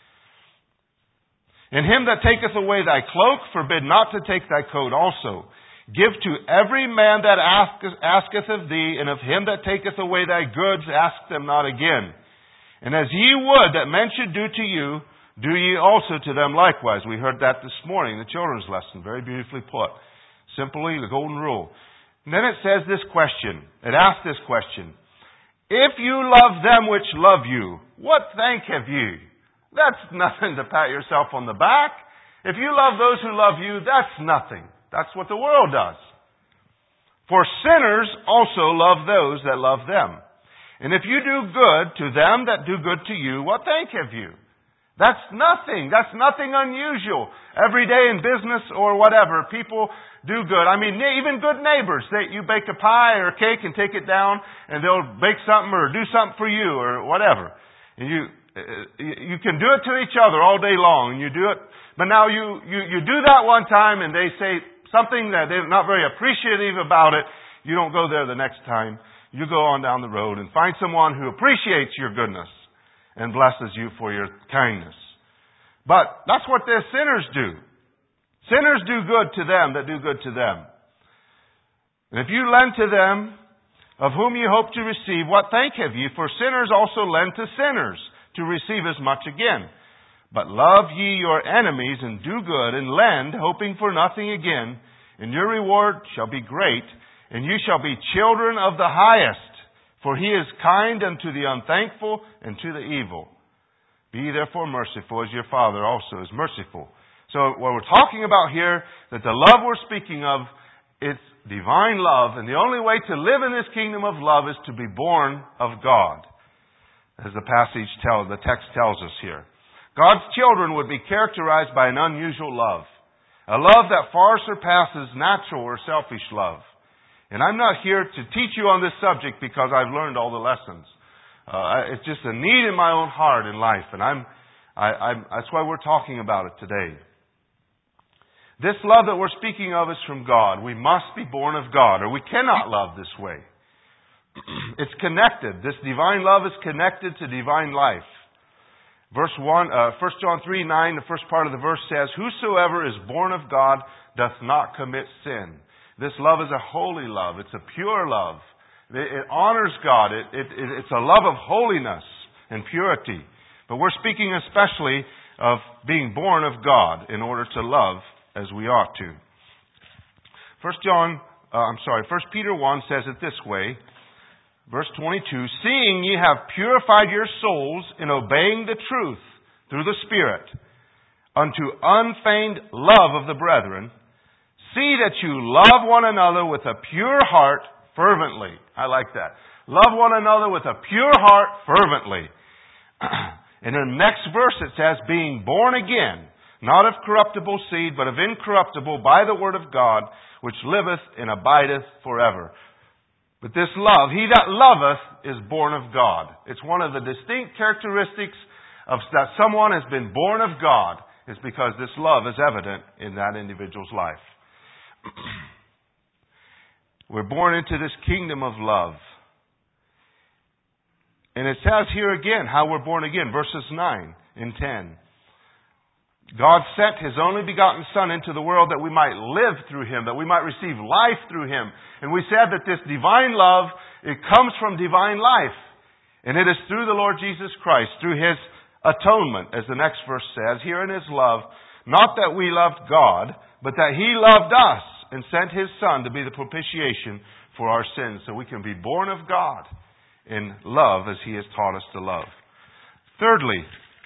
And him that taketh away thy cloak, forbid not to take thy coat also. Give to every man that asketh, asketh of thee, and of him that taketh away thy goods, ask them not again. And as ye would that men should do to you, do ye also to them likewise. We heard that this morning in the children's lesson. Very beautifully put. Simply the golden rule. And then it says this question. It asks this question. If you love them which love you, what thank have ye? That's nothing to pat yourself on the back. If you love those who love you, that's nothing. That's what the world does. For sinners also love those that love them. And if you do good to them that do good to you, what thank have you? That's nothing. That's nothing unusual. Every day in business or whatever, people do good. I mean, even good neighbors. They, you bake a pie or a cake and take it down, and they'll bake something or do something for you or whatever. And you... You can do it to each other all day long, and you do it. But now you, you, you do that one time, and they say something that they're not very appreciative about it. You don't go there the next time. You go on down the road and find someone who appreciates your goodness and blesses you for your kindness. But that's what the sinners do. Sinners do good to them that do good to them. And if you lend to them, of whom you hope to receive, what thank have ye? For sinners also lend to sinners, to receive as much again. But love ye your enemies, and do good, and lend, hoping for nothing again, and your reward shall be great, and you shall be children of the highest, for he is kind unto the unthankful and to the evil. Be ye therefore merciful, as your Father also is merciful. So what we're talking about here, that the love we're speaking of, it's divine love, and the only way to live in this kingdom of love is to be born of God. As the passage tells, the text tells us here. God's children would be characterized by an unusual love. A love that far surpasses natural or selfish love. And I'm not here to teach you on this subject because I've learned all the lessons. Uh, it's just a need in my own heart in life. And I'm, I, I'm, that's why we're talking about it today. This love that we're speaking of is from God. We must be born of God, or we cannot love this way. It's connected. This divine love is connected to divine life. Verse one, uh, First John three nine, the first part of the verse says, whosoever is born of God doth not commit sin. This love is a holy love. It's a pure love. It, it honors God. It, it, it, it's a love of holiness and purity. But we're speaking especially of being born of God in order to love as we ought to. First John, uh, I'm sorry, First Peter one says it this way. Verse twenty-two, seeing ye have purified your souls in obeying the truth through the Spirit, unto unfeigned love of the brethren, see that you love one another with a pure heart fervently. I like that. Love one another with a pure heart fervently. And in the next verse it says, being born again, not of corruptible seed, but of incorruptible, by the word of God, which liveth and abideth forever. But this love, he that loveth is born of God. It's one of the distinct characteristics of that someone has been born of God is because this love is evident in that individual's life. We're born into this kingdom of love. And it says here again how we're born again, verses nine and ten. God sent His only begotten Son into the world that we might live through Him, that we might receive life through Him. And we said that this divine love, it comes from divine life. And it is through the Lord Jesus Christ, through His atonement, as the next verse says, here in His love, not that we loved God, but that He loved us and sent His Son to be the propitiation for our sins, so we can be born of God in love as He has taught us to love. Thirdly,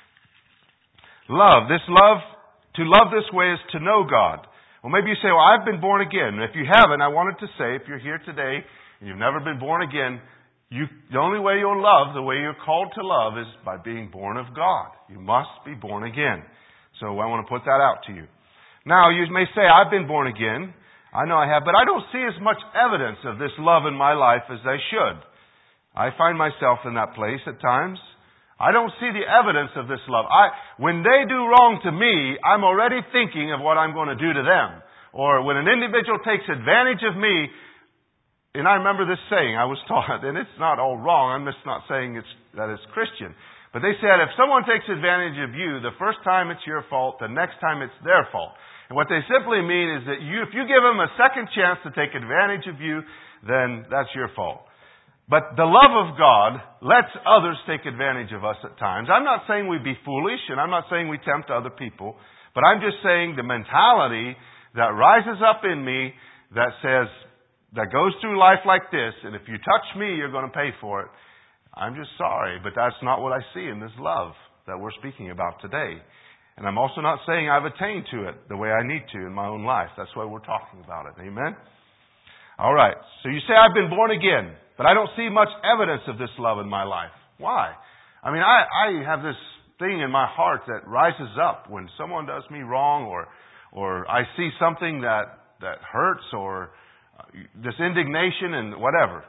love. This love, to love this way is to know God. Well, maybe you say, well, I've been born again. If you haven't, I wanted to say, if you're here today and you've never been born again, you, the only way you'll love, the way you're called to love, is by being born of God. You must be born again. So I want to put that out to you. Now, you may say, I've been born again. I know I have, but I don't see as much evidence of this love in my life as I should. I find myself in that place at times. I don't see the evidence of this love. I, when they do wrong to me, I'm already thinking of what I'm going to do to them. Or when an individual takes advantage of me, and I remember this saying I was taught, and it's not all wrong, I'm just not saying it's, that it's Christian. But they said, if someone takes advantage of you, the first time it's your fault, the next time it's their fault. And what they simply mean is that you, if you give them a second chance to take advantage of you, then that's your fault. But the love of God lets others take advantage of us at times. I'm not saying we be foolish, and I'm not saying we tempt other people, but I'm just saying the mentality that rises up in me that says, that goes through life like this, and if you touch me, you're going to pay for it. I'm just sorry, but that's not what I see in this love that we're speaking about today. And I'm also not saying I've attained to it the way I need to in my own life. That's why we're talking about it. Amen? All right. So you say I've been born again, but I don't see much evidence of this love in my life. Why? I mean, I, I have this thing in my heart that rises up when someone does me wrong, or or I see something that, that hurts, or this indignation and whatever.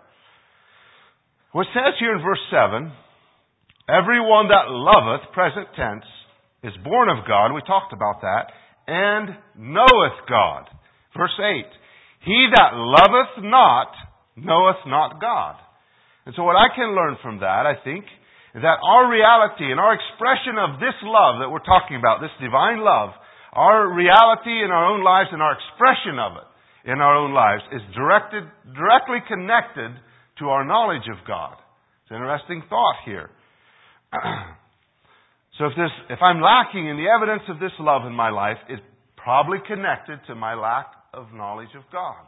Well, it says here in verse seven, everyone that loveth, present tense, is born of God. We talked about that. And knoweth God. Verse eight, he that loveth not, knoweth not God. And so what I can learn from that, I think, is that our reality and our expression of this love that we're talking about, this divine love, our reality in our own lives and our expression of it in our own lives is directed, directly connected to our knowledge of God. It's an interesting thought here. So if this, if I'm lacking in the evidence of this love in my life, it's probably connected to my lack of knowledge of God.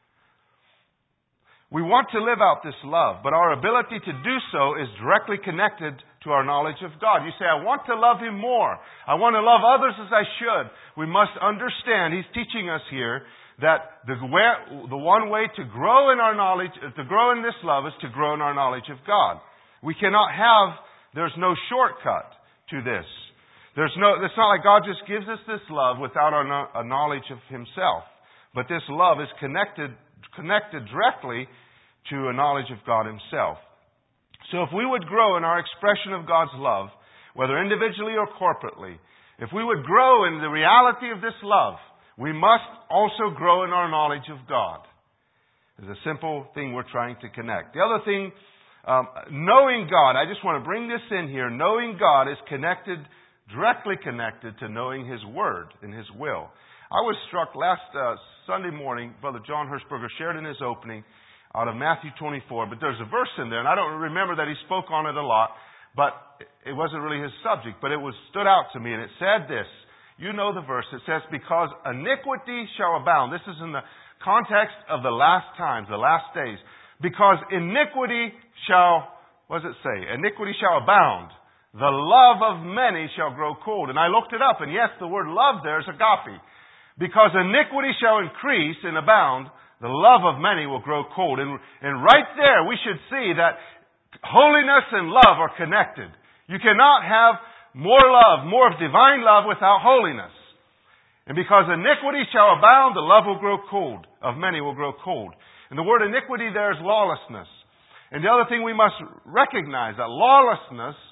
We want to live out this love, but our ability to do so is directly connected to our knowledge of God. You say, I want to love Him more. I want to love others as I should. We must understand, He's teaching us here, that the, way, the one way to grow in our knowledge, to grow in this love, is to grow in our knowledge of God. We cannot have, there's no shortcut to this. There's no, it's not like God just gives us this love without our no, a knowledge of Himself. But this love is connected, connected directly to a knowledge of God Himself. So if we would grow in our expression of God's love, whether individually or corporately, if we would grow in the reality of this love, we must also grow in our knowledge of God. It's a simple thing we're trying to connect. The other thing, um, knowing God, I just want to bring this in here. Knowing God is connected, directly connected to knowing His Word and His will. I was struck last uh, Sunday morning, Brother John Hirschberger shared in his opening out of Matthew twenty-four, but there's a verse in there, and I don't remember that he spoke on it a lot, but it wasn't really his subject, but it was stood out to me, and it said this. You know the verse. It says, because iniquity shall abound. This is in the context of the last times, the last days. Because iniquity shall, what does it say? Iniquity shall abound. The love of many shall grow cold. And I looked it up, and yes, the word love there is agape. Because iniquity shall increase and abound, the love of many will grow cold. And, and right there, we should see that holiness and love are connected. You cannot have more love, more of divine love without holiness. And because iniquity shall abound, the love will grow cold. Of many will grow cold. And the word iniquity there is lawlessness. And the other thing we must recognize, that lawlessness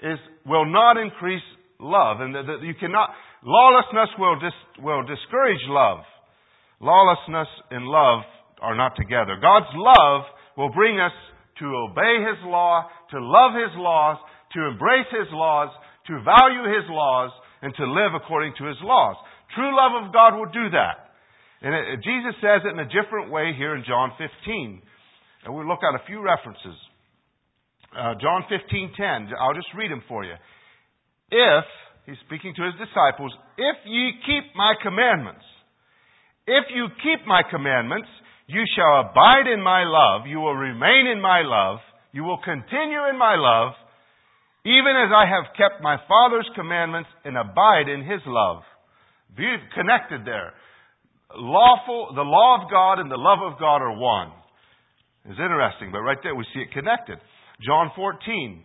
is will not increase love. And that you cannot, lawlessness will dis, will discourage love. Lawlessness and love are not together. God's love will bring us to obey His law, to love His laws, to embrace His laws, to value His laws, and to live according to His laws. True love of God will do that. And it, Jesus says it in a different way here in John fifteen. And we'll look at a few references. Uh, John fifteen ten. I'll just read them for you. If, He's speaking to His disciples, if ye keep my commandments, if you keep my commandments, you shall abide in my love, you will remain in my love, you will continue in my love, even as I have kept my Father's commandments and abide in His love. Be connected there. Lawful, the law of God and the love of God are one. It's interesting, but right there we see it connected. John fourteen.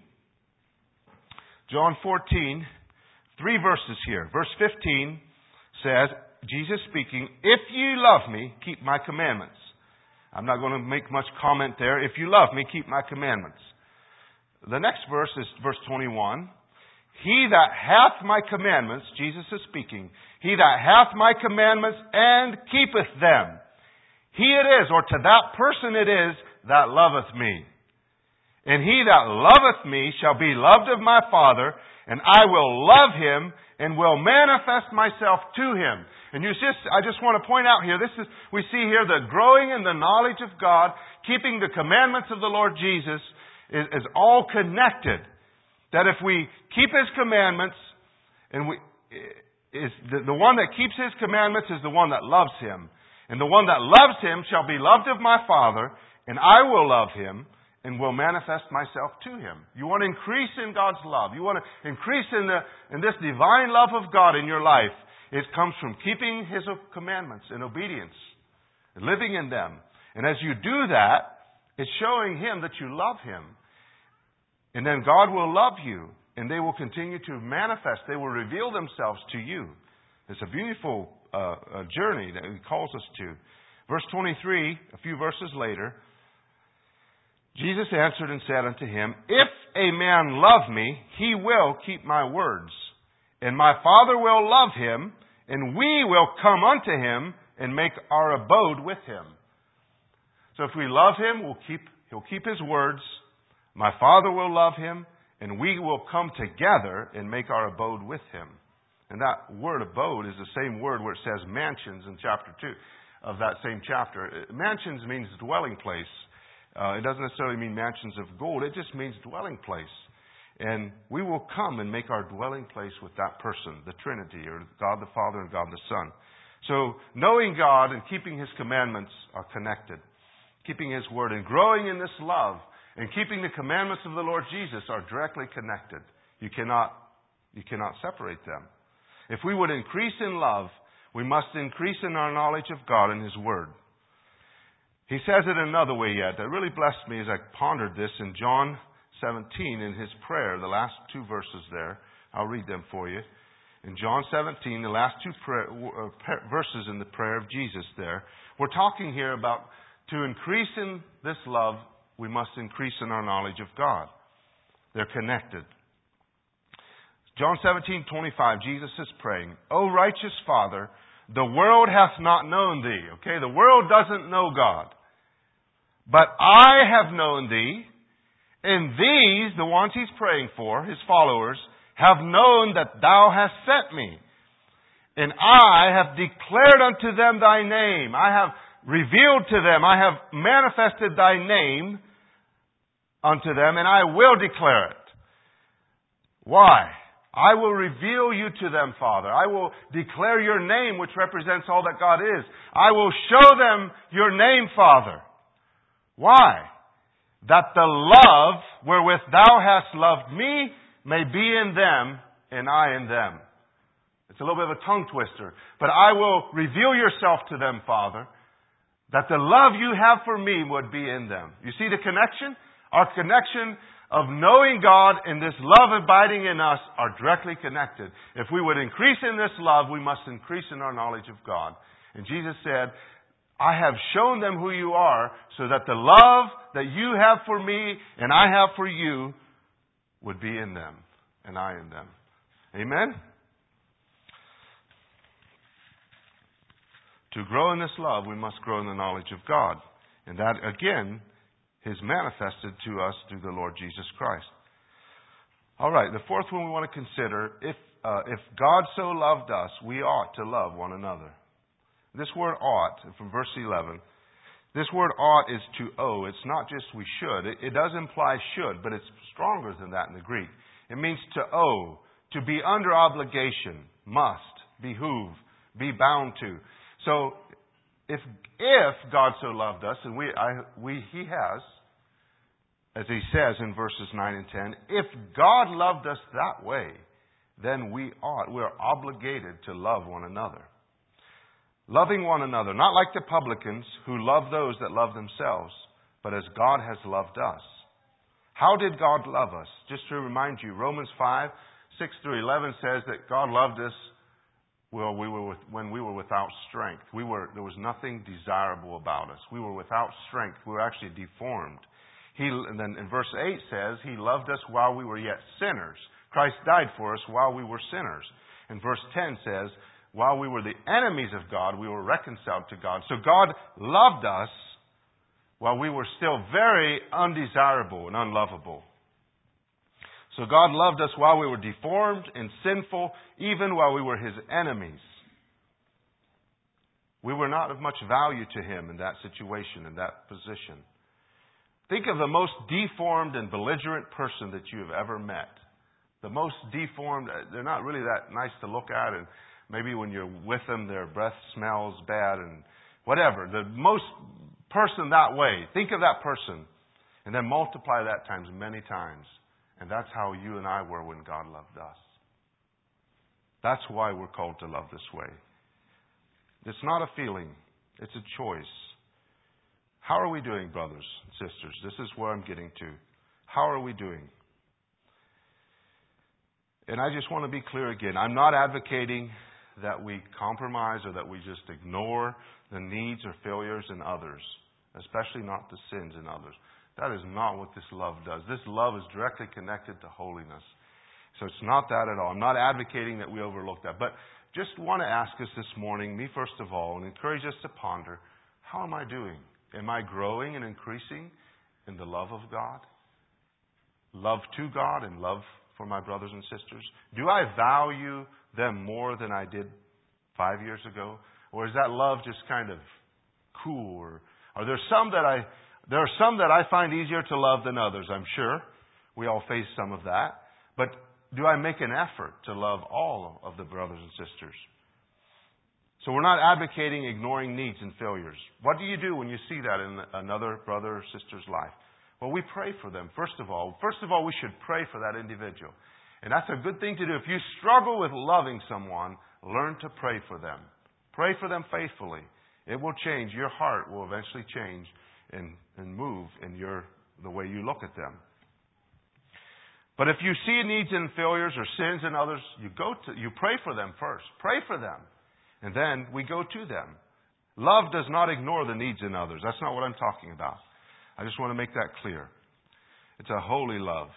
John fourteen, three verses here. Verse fifteen says, Jesus speaking, if you love me, keep my commandments. I'm not going to make much comment there. If you love me, keep my commandments. The next verse is verse twenty-one. He that hath my commandments, Jesus is speaking, he that hath my commandments and keepeth them, he it is, or to that person it is, that loveth me. And he that loveth me shall be loved of my Father, and I will love him and will manifest myself to him. And you just, I just want to point out here, this is, we see here the growing in the knowledge of God, keeping the commandments of the Lord Jesus is, is all connected. That if we keep His commandments, and we, is the, the one that keeps His commandments is the one that loves Him. And the one that loves Him shall be loved of my Father, and I will love him, and will manifest myself to him. You want to increase in God's love. You want to increase in, the, in this divine love of God in your life. It comes from keeping His commandments in obedience, and living in them. And as you do that, it's showing Him that you love Him. And then God will love you, and they will continue to manifest. They will reveal themselves to you. It's a beautiful uh, a journey that He calls us to. Verse twenty-three, a few verses later, Jesus answered and said unto him, if a man love me, he will keep my words. And my Father will love him, and we will come unto him and make our abode with him. So if we love Him, we'll keep, He'll keep His words. My Father will love him, and we will come together and make our abode with him. And that word abode is the same word where it says mansions in chapter two of that same chapter. Mansions means dwelling place. Uh, it doesn't necessarily mean mansions of gold. It just means dwelling place. And we will come and make our dwelling place with that person, the Trinity, or God the Father and God the Son. So knowing God and keeping His commandments are connected. Keeping His word and growing in this love and keeping the commandments of the Lord Jesus are directly connected. You cannot, you cannot separate them. If we would increase in love, we must increase in our knowledge of God and His Word. He says it another way yet that really blessed me as I pondered this in John seventeen in His prayer, the last two verses there. I'll read them for you. In John seventeen, the last two prayer, uh, verses in the prayer of Jesus there, we're talking here about to increase in this love, we must increase in our knowledge of God. They're connected. John seventeen twenty-five, Jesus is praying, O righteous Father, the world hath not known Thee. Okay, the world doesn't know God. But I have known Thee, and these, the ones He's praying for, His followers, have known that Thou hast sent me. And I have declared unto them Thy name. I have revealed to them, I have manifested Thy name unto them, and I will declare it. Why? I will reveal you to them, Father. I will declare your name, which represents all that God is. I will show them your name, Father. Why? That the love wherewith Thou hast loved me may be in them, and I in them. It's a little bit of a tongue twister. But I will reveal yourself to them, Father, that the love you have for me would be in them. You see the connection? Our connection of knowing God and this love abiding in us are directly connected. If we would increase in this love, we must increase in our knowledge of God. And Jesus said, I have shown them who you are so that the love that you have for me and I have for you would be in them. and I in them. Amen? To grow in this love, we must grow in the knowledge of God. And that, again, is manifested to us through the Lord Jesus Christ. All right, the fourth one we want to consider, if uh, if God so loved us, we ought to love one another. This word ought, from verse eleven, this word ought is to owe. It's not just we should. It, it does imply should, but it's stronger than that in the Greek. It means to owe, to be under obligation, must, behoove, be bound to. So, if if God so loved us, and we I, we He has, as He says in verses nine and ten, if God loved us that way, then we ought, we are obligated to love one another. Loving one another, not like the publicans who love those that love themselves, but as God has loved us. How did God love us? Just to remind you, Romans five, six through eleven says that God loved us well, we were with, when we were without strength. We were, there was nothing desirable about us. We were without strength. We were actually deformed. He, and then in verse eight says, He loved us while we were yet sinners. Christ died for us while we were sinners. And verse ten says, while we were the enemies of God, we were reconciled to God. So God loved us while we were still very undesirable and unlovable. So God loved us while we were deformed and sinful, even while we were His enemies. We were not of much value to Him in that situation, in that position. Think of the most deformed and belligerent person that you have ever met. The most deformed, they're not really that nice to look at, and maybe when you're with them, their breath smells bad and whatever. The most person that way, think of that person, and then multiply that times many times. And that's how you and I were when God loved us. That's why we're called to love this way. It's not a feeling. It's a choice. How are we doing, brothers and sisters? This is where I'm getting to. How are we doing? And I just want to be clear again. I'm not advocating that we compromise or that we just ignore the needs or failures in others, especially not the sins in others. That is not what this love does. This love is directly connected to holiness. So it's not that at all. I'm not advocating that we overlook that. But just want to ask us this morning, me first of all, and encourage us to ponder, how am I doing? Am I growing and increasing in the love of God? Love to God and love for my brothers and sisters? Do I value them more than I did five years ago? Or is that love just kind of cool? Or are there some that I... There are some that I find easier to love than others, I'm sure. We all face some of that. But do I make an effort to love all of the brothers and sisters? So we're not advocating ignoring needs and failures. What do you do when you see that in another brother or sister's life? Well, we pray for them, first of all. First of all, we should pray for that individual. And that's a good thing to do. If you struggle with loving someone, learn to pray for them. Pray for them faithfully. It will change. Your heart will eventually change and, and move in your the way you look at them. But if you see needs and failures or sins in others, you go to you pray for them first. Pray for them. And then we go to them. Love does not ignore the needs in others. That's not what I'm talking about. I just want to make that clear. It's a holy love.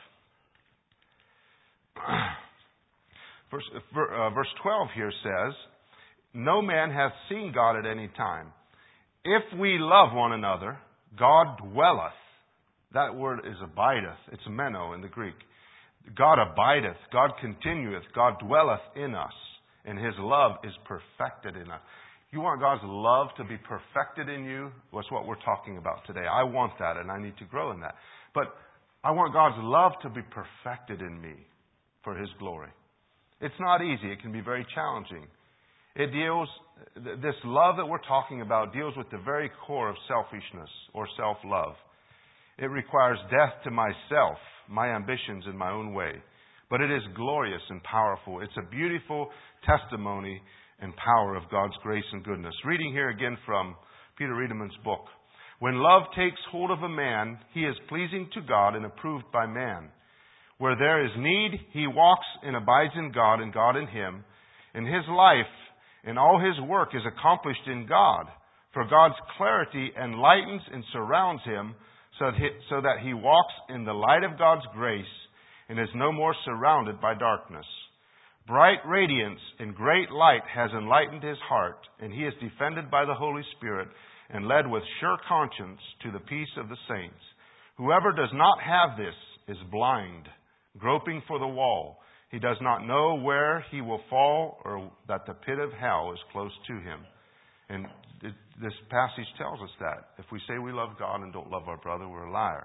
Verse, uh, verse twelve here says, no man hath seen God at any time. If we love one another, God dwelleth. That word is abideth. It's meno in the Greek. God abideth. God continueth. God dwelleth in us. And His love is perfected in us. You want God's love to be perfected in you? That's what we're talking about today. I want that, and I need to grow in that. But I want God's love to be perfected in me for His glory. It's not easy. It can be very challenging. It deals, this love that we're talking about deals with the very core of selfishness or self-love. It requires death to myself, my ambitions in my own way. But it is glorious and powerful. It's a beautiful testimony and power of God's grace and goodness. Reading here again from Peter Riedemann's book. When love takes hold of a man, he is pleasing to God and approved by man. Where there is need, he walks and abides in God and God in him. In his life and all his work is accomplished in God. For God's clarity enlightens and surrounds him so that he walks in the light of God's grace, and is no more surrounded by darkness. Bright radiance and great light has enlightened his heart, and he is defended by the Holy Spirit and led with sure conscience to the peace of the saints. Whoever does not have this is blind, groping for the wall. He does not know where he will fall or that the pit of hell is close to him. And this passage tells us that. If we say we love God and don't love our brother, we're a liar.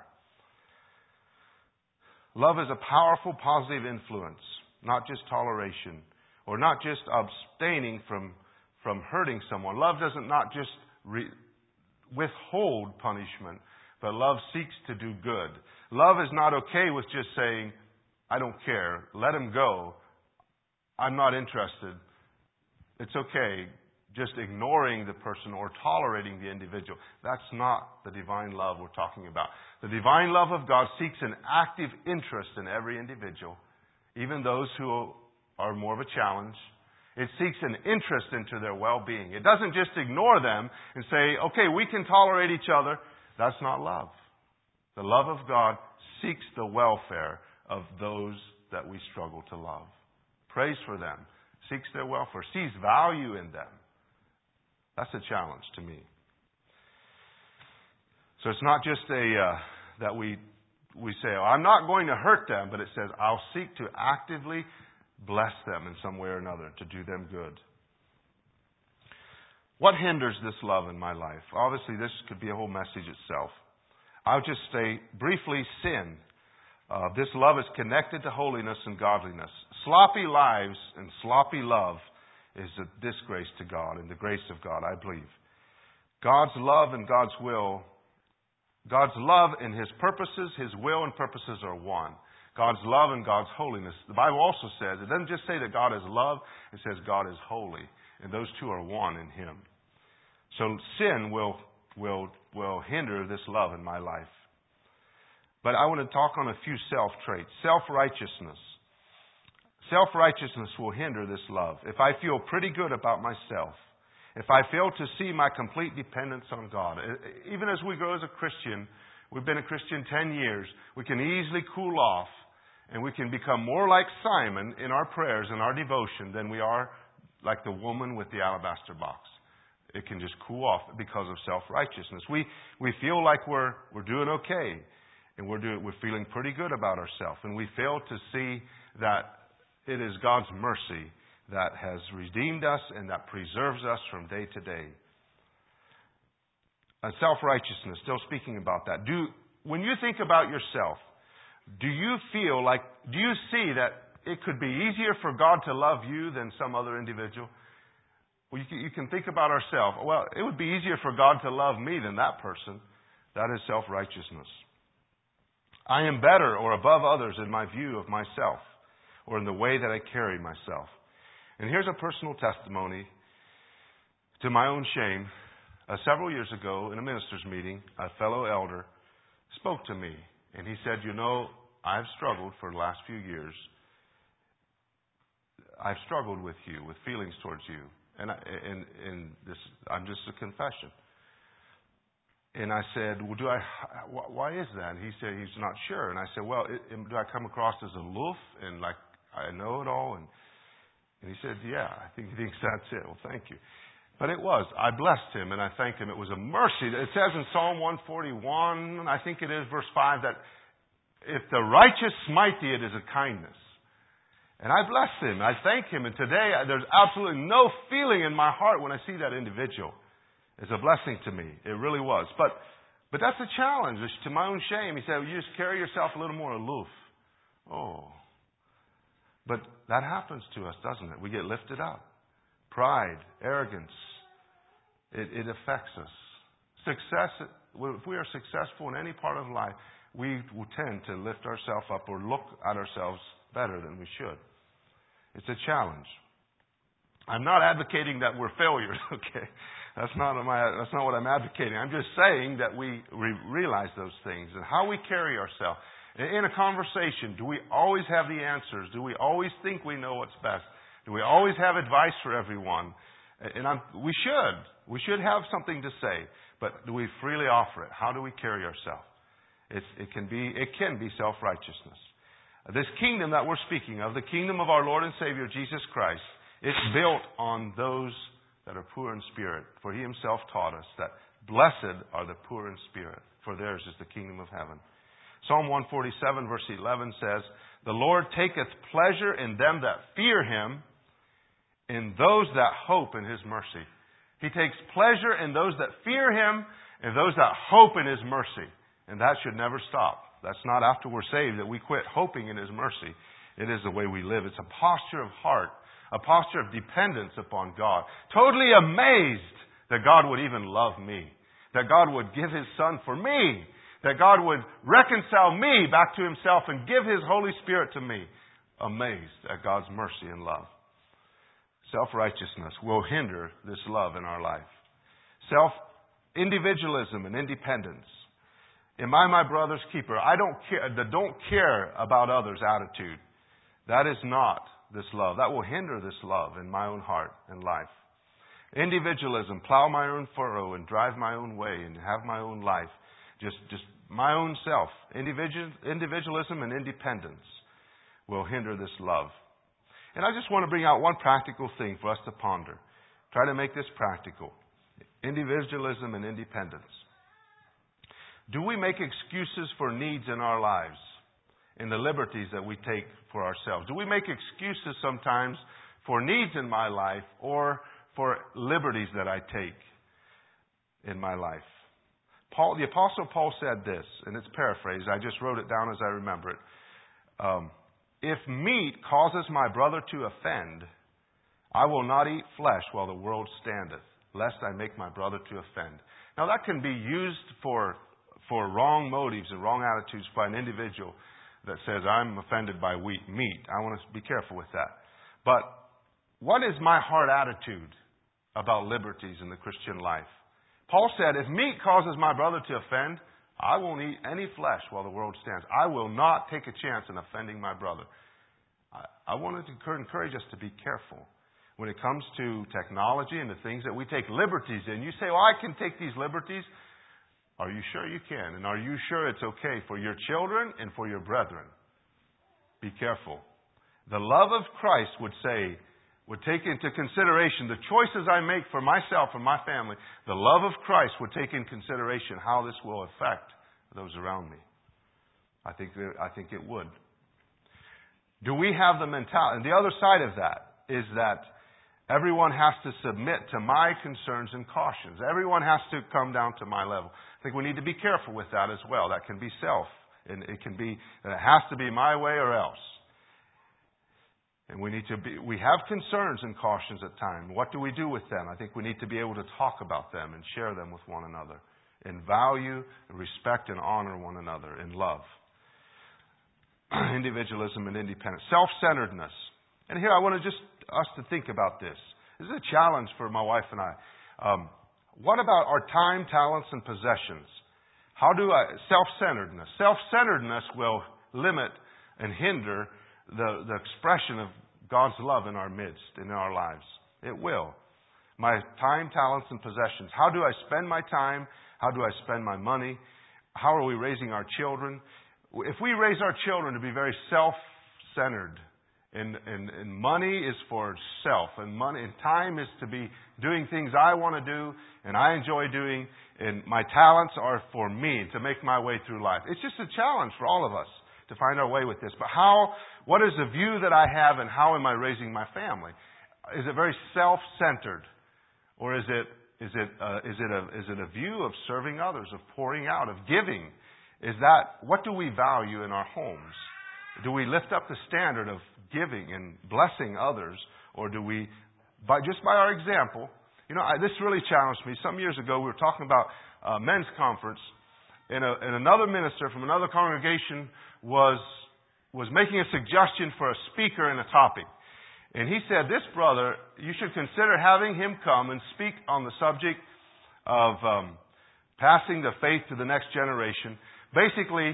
Love is a powerful positive influence, not just toleration, or not just abstaining from, from hurting someone. Love doesn't not just re- withhold punishment, but love seeks to do good. Love is not okay with just saying, I don't care, let him go, I'm not interested. It's okay. Just ignoring the person or tolerating the individual. That's not the divine love we're talking about. The divine love of God seeks an active interest in every individual, even those who are more of a challenge. It seeks an interest into their well-being. It doesn't just ignore them and say, okay, we can tolerate each other. That's not love. The love of God seeks the welfare of those that we struggle to love. Prays for them, seeks their welfare, sees value in them. That's a challenge to me. So it's not just a uh, that we we say, oh, I'm not going to hurt them, but it says, I'll seek to actively bless them in some way or another, to do them good. What hinders this love in my life? Obviously, this could be a whole message itself. I'll just say briefly, sin. Uh, this love is connected to holiness and godliness. Sloppy lives and sloppy love is a disgrace to God and the grace of God, I believe. God's love and God's will, God's love and His purposes, His will and purposes are one. God's love and God's holiness. The Bible also says, it doesn't just say that God is love, it says God is holy. And those two are one in Him. So sin will, will, will hinder this love in my life. But I want to talk on a few self-traits. Self-righteousness. Self-righteousness will hinder this love. If I feel pretty good about myself, if I fail to see my complete dependence on God, even as we grow as a Christian, we've been a Christian ten years, we can easily cool off and we can become more like Simon in our prayers and our devotion than we are like the woman with the alabaster box. It can just cool off because of self-righteousness. We we feel like we're we're doing okay, and we're doing we're feeling pretty good about ourselves, and we fail to see that it is God's mercy that has redeemed us and that preserves us from day to day. And self-righteousness, still speaking about that. Do when you think about yourself, do you feel like, do you see that it could be easier for God to love you than some other individual? Well, you can, you can think about ourselves. Well, it would be easier for God to love me than that person. That is self-righteousness. I am better or above others in my view of myself, or in the way that I carry myself. And here's a personal testimony to my own shame. Uh, several years ago, in a minister's meeting, a fellow elder spoke to me, and he said, you know, I've struggled for the last few years. I've struggled with you, with feelings towards you. And, I, and, and this, I'm just a confession. And I said, well, do I, why is that? And he said he's not sure. And I said, well, it, do I come across as aloof and like I know it all? And, and he said, yeah, I think he thinks that's it. Well, thank you. But it was. I blessed him and I thanked him. It was a mercy. It says in Psalm one forty-one, I think it is, verse five, that if the righteous smite thee, it is a kindness. And I bless him. I thank him. And today, there's absolutely no feeling in my heart when I see that individual. It's a blessing to me. It really was. But but that's a challenge. To my own shame, he said, well, you just carry yourself a little more aloof. Oh. But that happens to us, doesn't it? We get lifted up. Pride, arrogance, it, it affects us. Success, if we are successful in any part of life, we will tend to lift ourselves up or look at ourselves better than we should. It's a challenge. I'm not advocating that we're failures, okay? That's not my, that's not what I'm advocating. I'm just saying that we re- realize those things and how we carry ourselves. In a conversation, do we always have the answers? Do we always think we know what's best? Do we always have advice for everyone? And I'm, we should. We should have something to say. But do we freely offer it? How do we carry ourselves? It's, it can be, it can be self-righteousness. This kingdom that we're speaking of, the kingdom of our Lord and Savior Jesus Christ, it's built on those that are poor in spirit. For He Himself taught us that blessed are the poor in spirit, for theirs is the kingdom of heaven. Psalm one forty-seven verse eleven says, the Lord taketh pleasure in them that fear Him, in those that hope in His mercy. He takes pleasure in those that fear Him and those that hope in His mercy. And that should never stop. That's not after we're saved that we quit hoping in His mercy. It is the way we live. It's a posture of heart, a posture of dependence upon God. Totally amazed that God would even love me, that God would give His Son for me, that God would reconcile me back to Himself and give His Holy Spirit to me. Amazed at God's mercy and love. Self-righteousness will hinder this love in our life. Self-individualism and independence. Am I my brother's keeper? I don't care, the don't care about others attitude. That is not this love. That will hinder this love in my own heart and life. Individualism, plow my own furrow and drive my own way and have my own life. Just, just my own self. Individual, individualism and independence will hinder this love. And I just want to bring out one practical thing for us to ponder. Try to make this practical. Individualism and independence. Do we make excuses for needs in our lives, in the liberties that we take for ourselves? Do we make excuses sometimes for needs in my life or for liberties that I take in my life? Paul, the Apostle Paul said this, and it's paraphrased. I just wrote it down as I remember it. Um, if meat causes my brother to offend, I will not eat flesh while the world standeth, lest I make my brother to offend. Now that can be used for for wrong motives and wrong attitudes by an individual that says, I'm offended by wheat, meat. I want to be careful with that. But what is my heart attitude about liberties in the Christian life? Paul said, if meat causes my brother to offend, I won't eat any flesh while the world stands. I will not take a chance in offending my brother. I, I wanted to encourage us to be careful when it comes to technology and the things that we take liberties in. You say, well, I can take these liberties. Are you sure you can? And are you sure it's okay for your children and for your brethren? Be careful. The love of Christ would say, would take into consideration the choices I make for myself and my family. The love of Christ would take in consideration how this will affect those around me. I think that, I think it would. Do we have the mentality? And the other side of that is that everyone has to submit to my concerns and cautions. Everyone has to come down to my level. I think we need to be careful with that as well. That can be self. And it can be, that it has to be my way or else. And we need to be, we have concerns and cautions at times. What do we do with them? I think we need to be able to talk about them and share them with one another. And value, respect, and honor one another in love. Individualism and independence. Self-centeredness. And here I want to just us to think about this. This is a challenge for my wife and I. Um, what about our time, talents, and possessions? How do I... Self-centeredness. Self-centeredness will limit and hinder the, the expression of God's love in our midst, in our lives. It will. My time, talents, and possessions. How do I spend my time? How do I spend my money? How are we raising our children? If we raise our children to be very self-centered, And, and, and money is for self, and money and time is to be doing things I want to do and I enjoy doing, and my talents are for me to make my way through life. It's just a challenge for all of us to find our way with this. But how? What is the view that I have, and how am I raising my family? Is it very self-centered, or is it is it uh, is it a is it a view of serving others, of pouring out, of giving? Is that what do we value in our homes? Do we lift up the standard of giving and blessing others, or do we, by just by our example? You know, I, this really challenged me. Some years ago, we were talking about a men's conference, and, a, and another minister from another congregation was was making a suggestion for a speaker in a topic. And he said, this brother, you should consider having him come and speak on the subject of um, passing the faith to the next generation. Basically,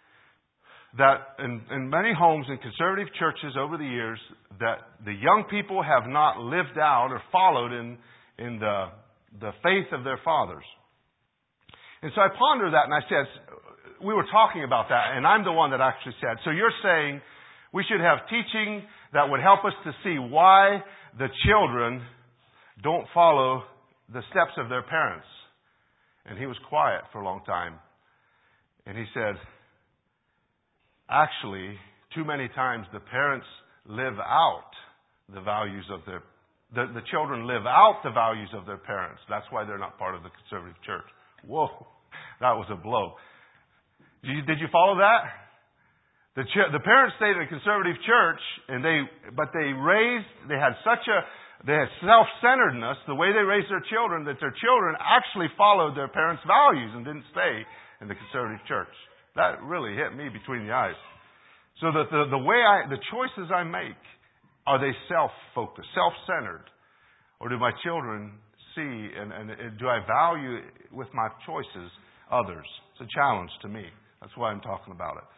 that in, in many homes in conservative churches over the years, that the young people have not lived out or followed in, in the, the faith of their fathers. And so I pondered that, and I said, we were talking about that, and I'm the one that actually said, so you're saying We should have teaching that would help us to see why the children don't follow the steps of their parents. And he was quiet for a long time. And he said, actually, too many times the parents live out the values of their, the, the children live out the values of their parents. That's why they're not part of the conservative church. Whoa, that was a blow. Did you, did you follow that? The, ch- the parents stayed in a conservative church, and they, but they raised, they had such a, they had self-centeredness, the way they raised their children, that their children actually followed their parents' values and didn't stay in the conservative church. That really hit me between the eyes. So that the, the way I, the choices I make, are they self-focused, self-centered? Or do my children see and, and, and do I value with my choices others? It's a challenge to me. That's why I'm talking about it.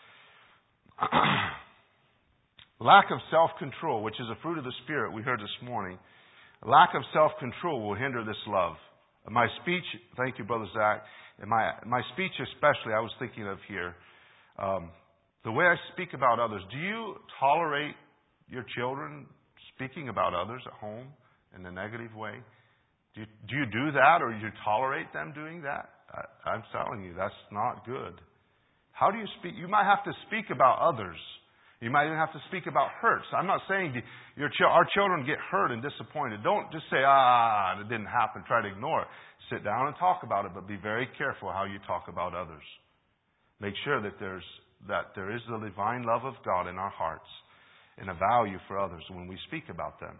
Lack of self-control, which is a fruit of the Spirit we heard this morning. Lack of self-control will hinder this love. My speech, thank you, Brother Zach, and my, my speech especially, I was thinking of here, um, the way I speak about others. Do you tolerate your children speaking about others at home in a negative way? Do you, do you do that, or do you tolerate them doing that? I, I'm telling you, that's not good. How do you speak? You might have to speak about others. You might even have to speak about hurts. I'm not saying your ch- our children get hurt and disappointed. Don't just say, ah, it didn't happen. Try to ignore it. Sit down and talk about it, but be very careful how you talk about others. Make sure that there's that there is the divine love of God in our hearts and a value for others when we speak about them.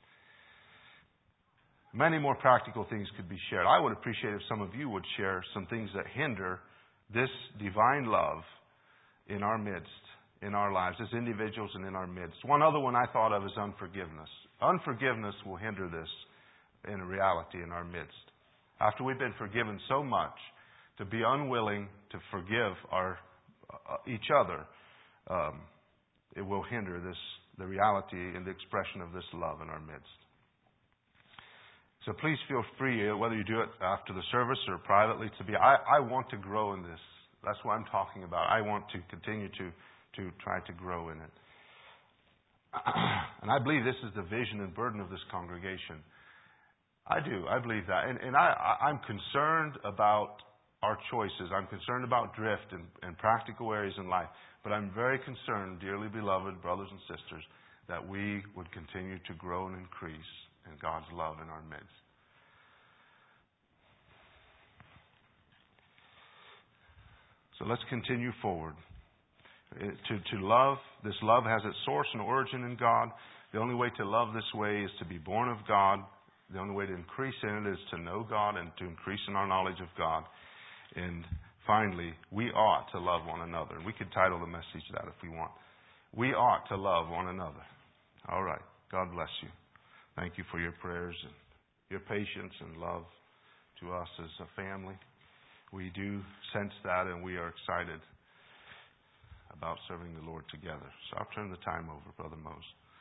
Many more practical things could be shared. I would appreciate if some of you would share some things that hinder this divine love in our midst, in our lives, as individuals and in our midst. One other one I thought of is unforgiveness. Unforgiveness will hinder this in reality in our midst. After we've been forgiven so much, to be unwilling to forgive our uh, each other, um, it will hinder this the reality and the expression of this love in our midst. So please feel free, whether you do it after the service or privately, to be, I, I want to grow in this. That's what I'm talking about. I want to continue to, to try to grow in it. And I believe this is the vision and burden of this congregation. I do. I believe that. And, and I, I, I'm concerned about our choices. I'm concerned about drift and, and practical areas in life. But I'm very concerned, dearly beloved brothers and sisters, that we would continue to grow and increase in God's love in our midst. So let's continue forward. To, to love, this love has its source and origin in God. The only way to love this way is to be born of God. The only way to increase in it is to know God and to increase in our knowledge of God. And finally, we ought to love one another. We could title the message that if we want. We ought to love one another. All right. God bless you. Thank you for your prayers and your patience and love to us as a family. We do sense that, and we are excited about serving the Lord together. So I'll turn the time over, Brother Mose.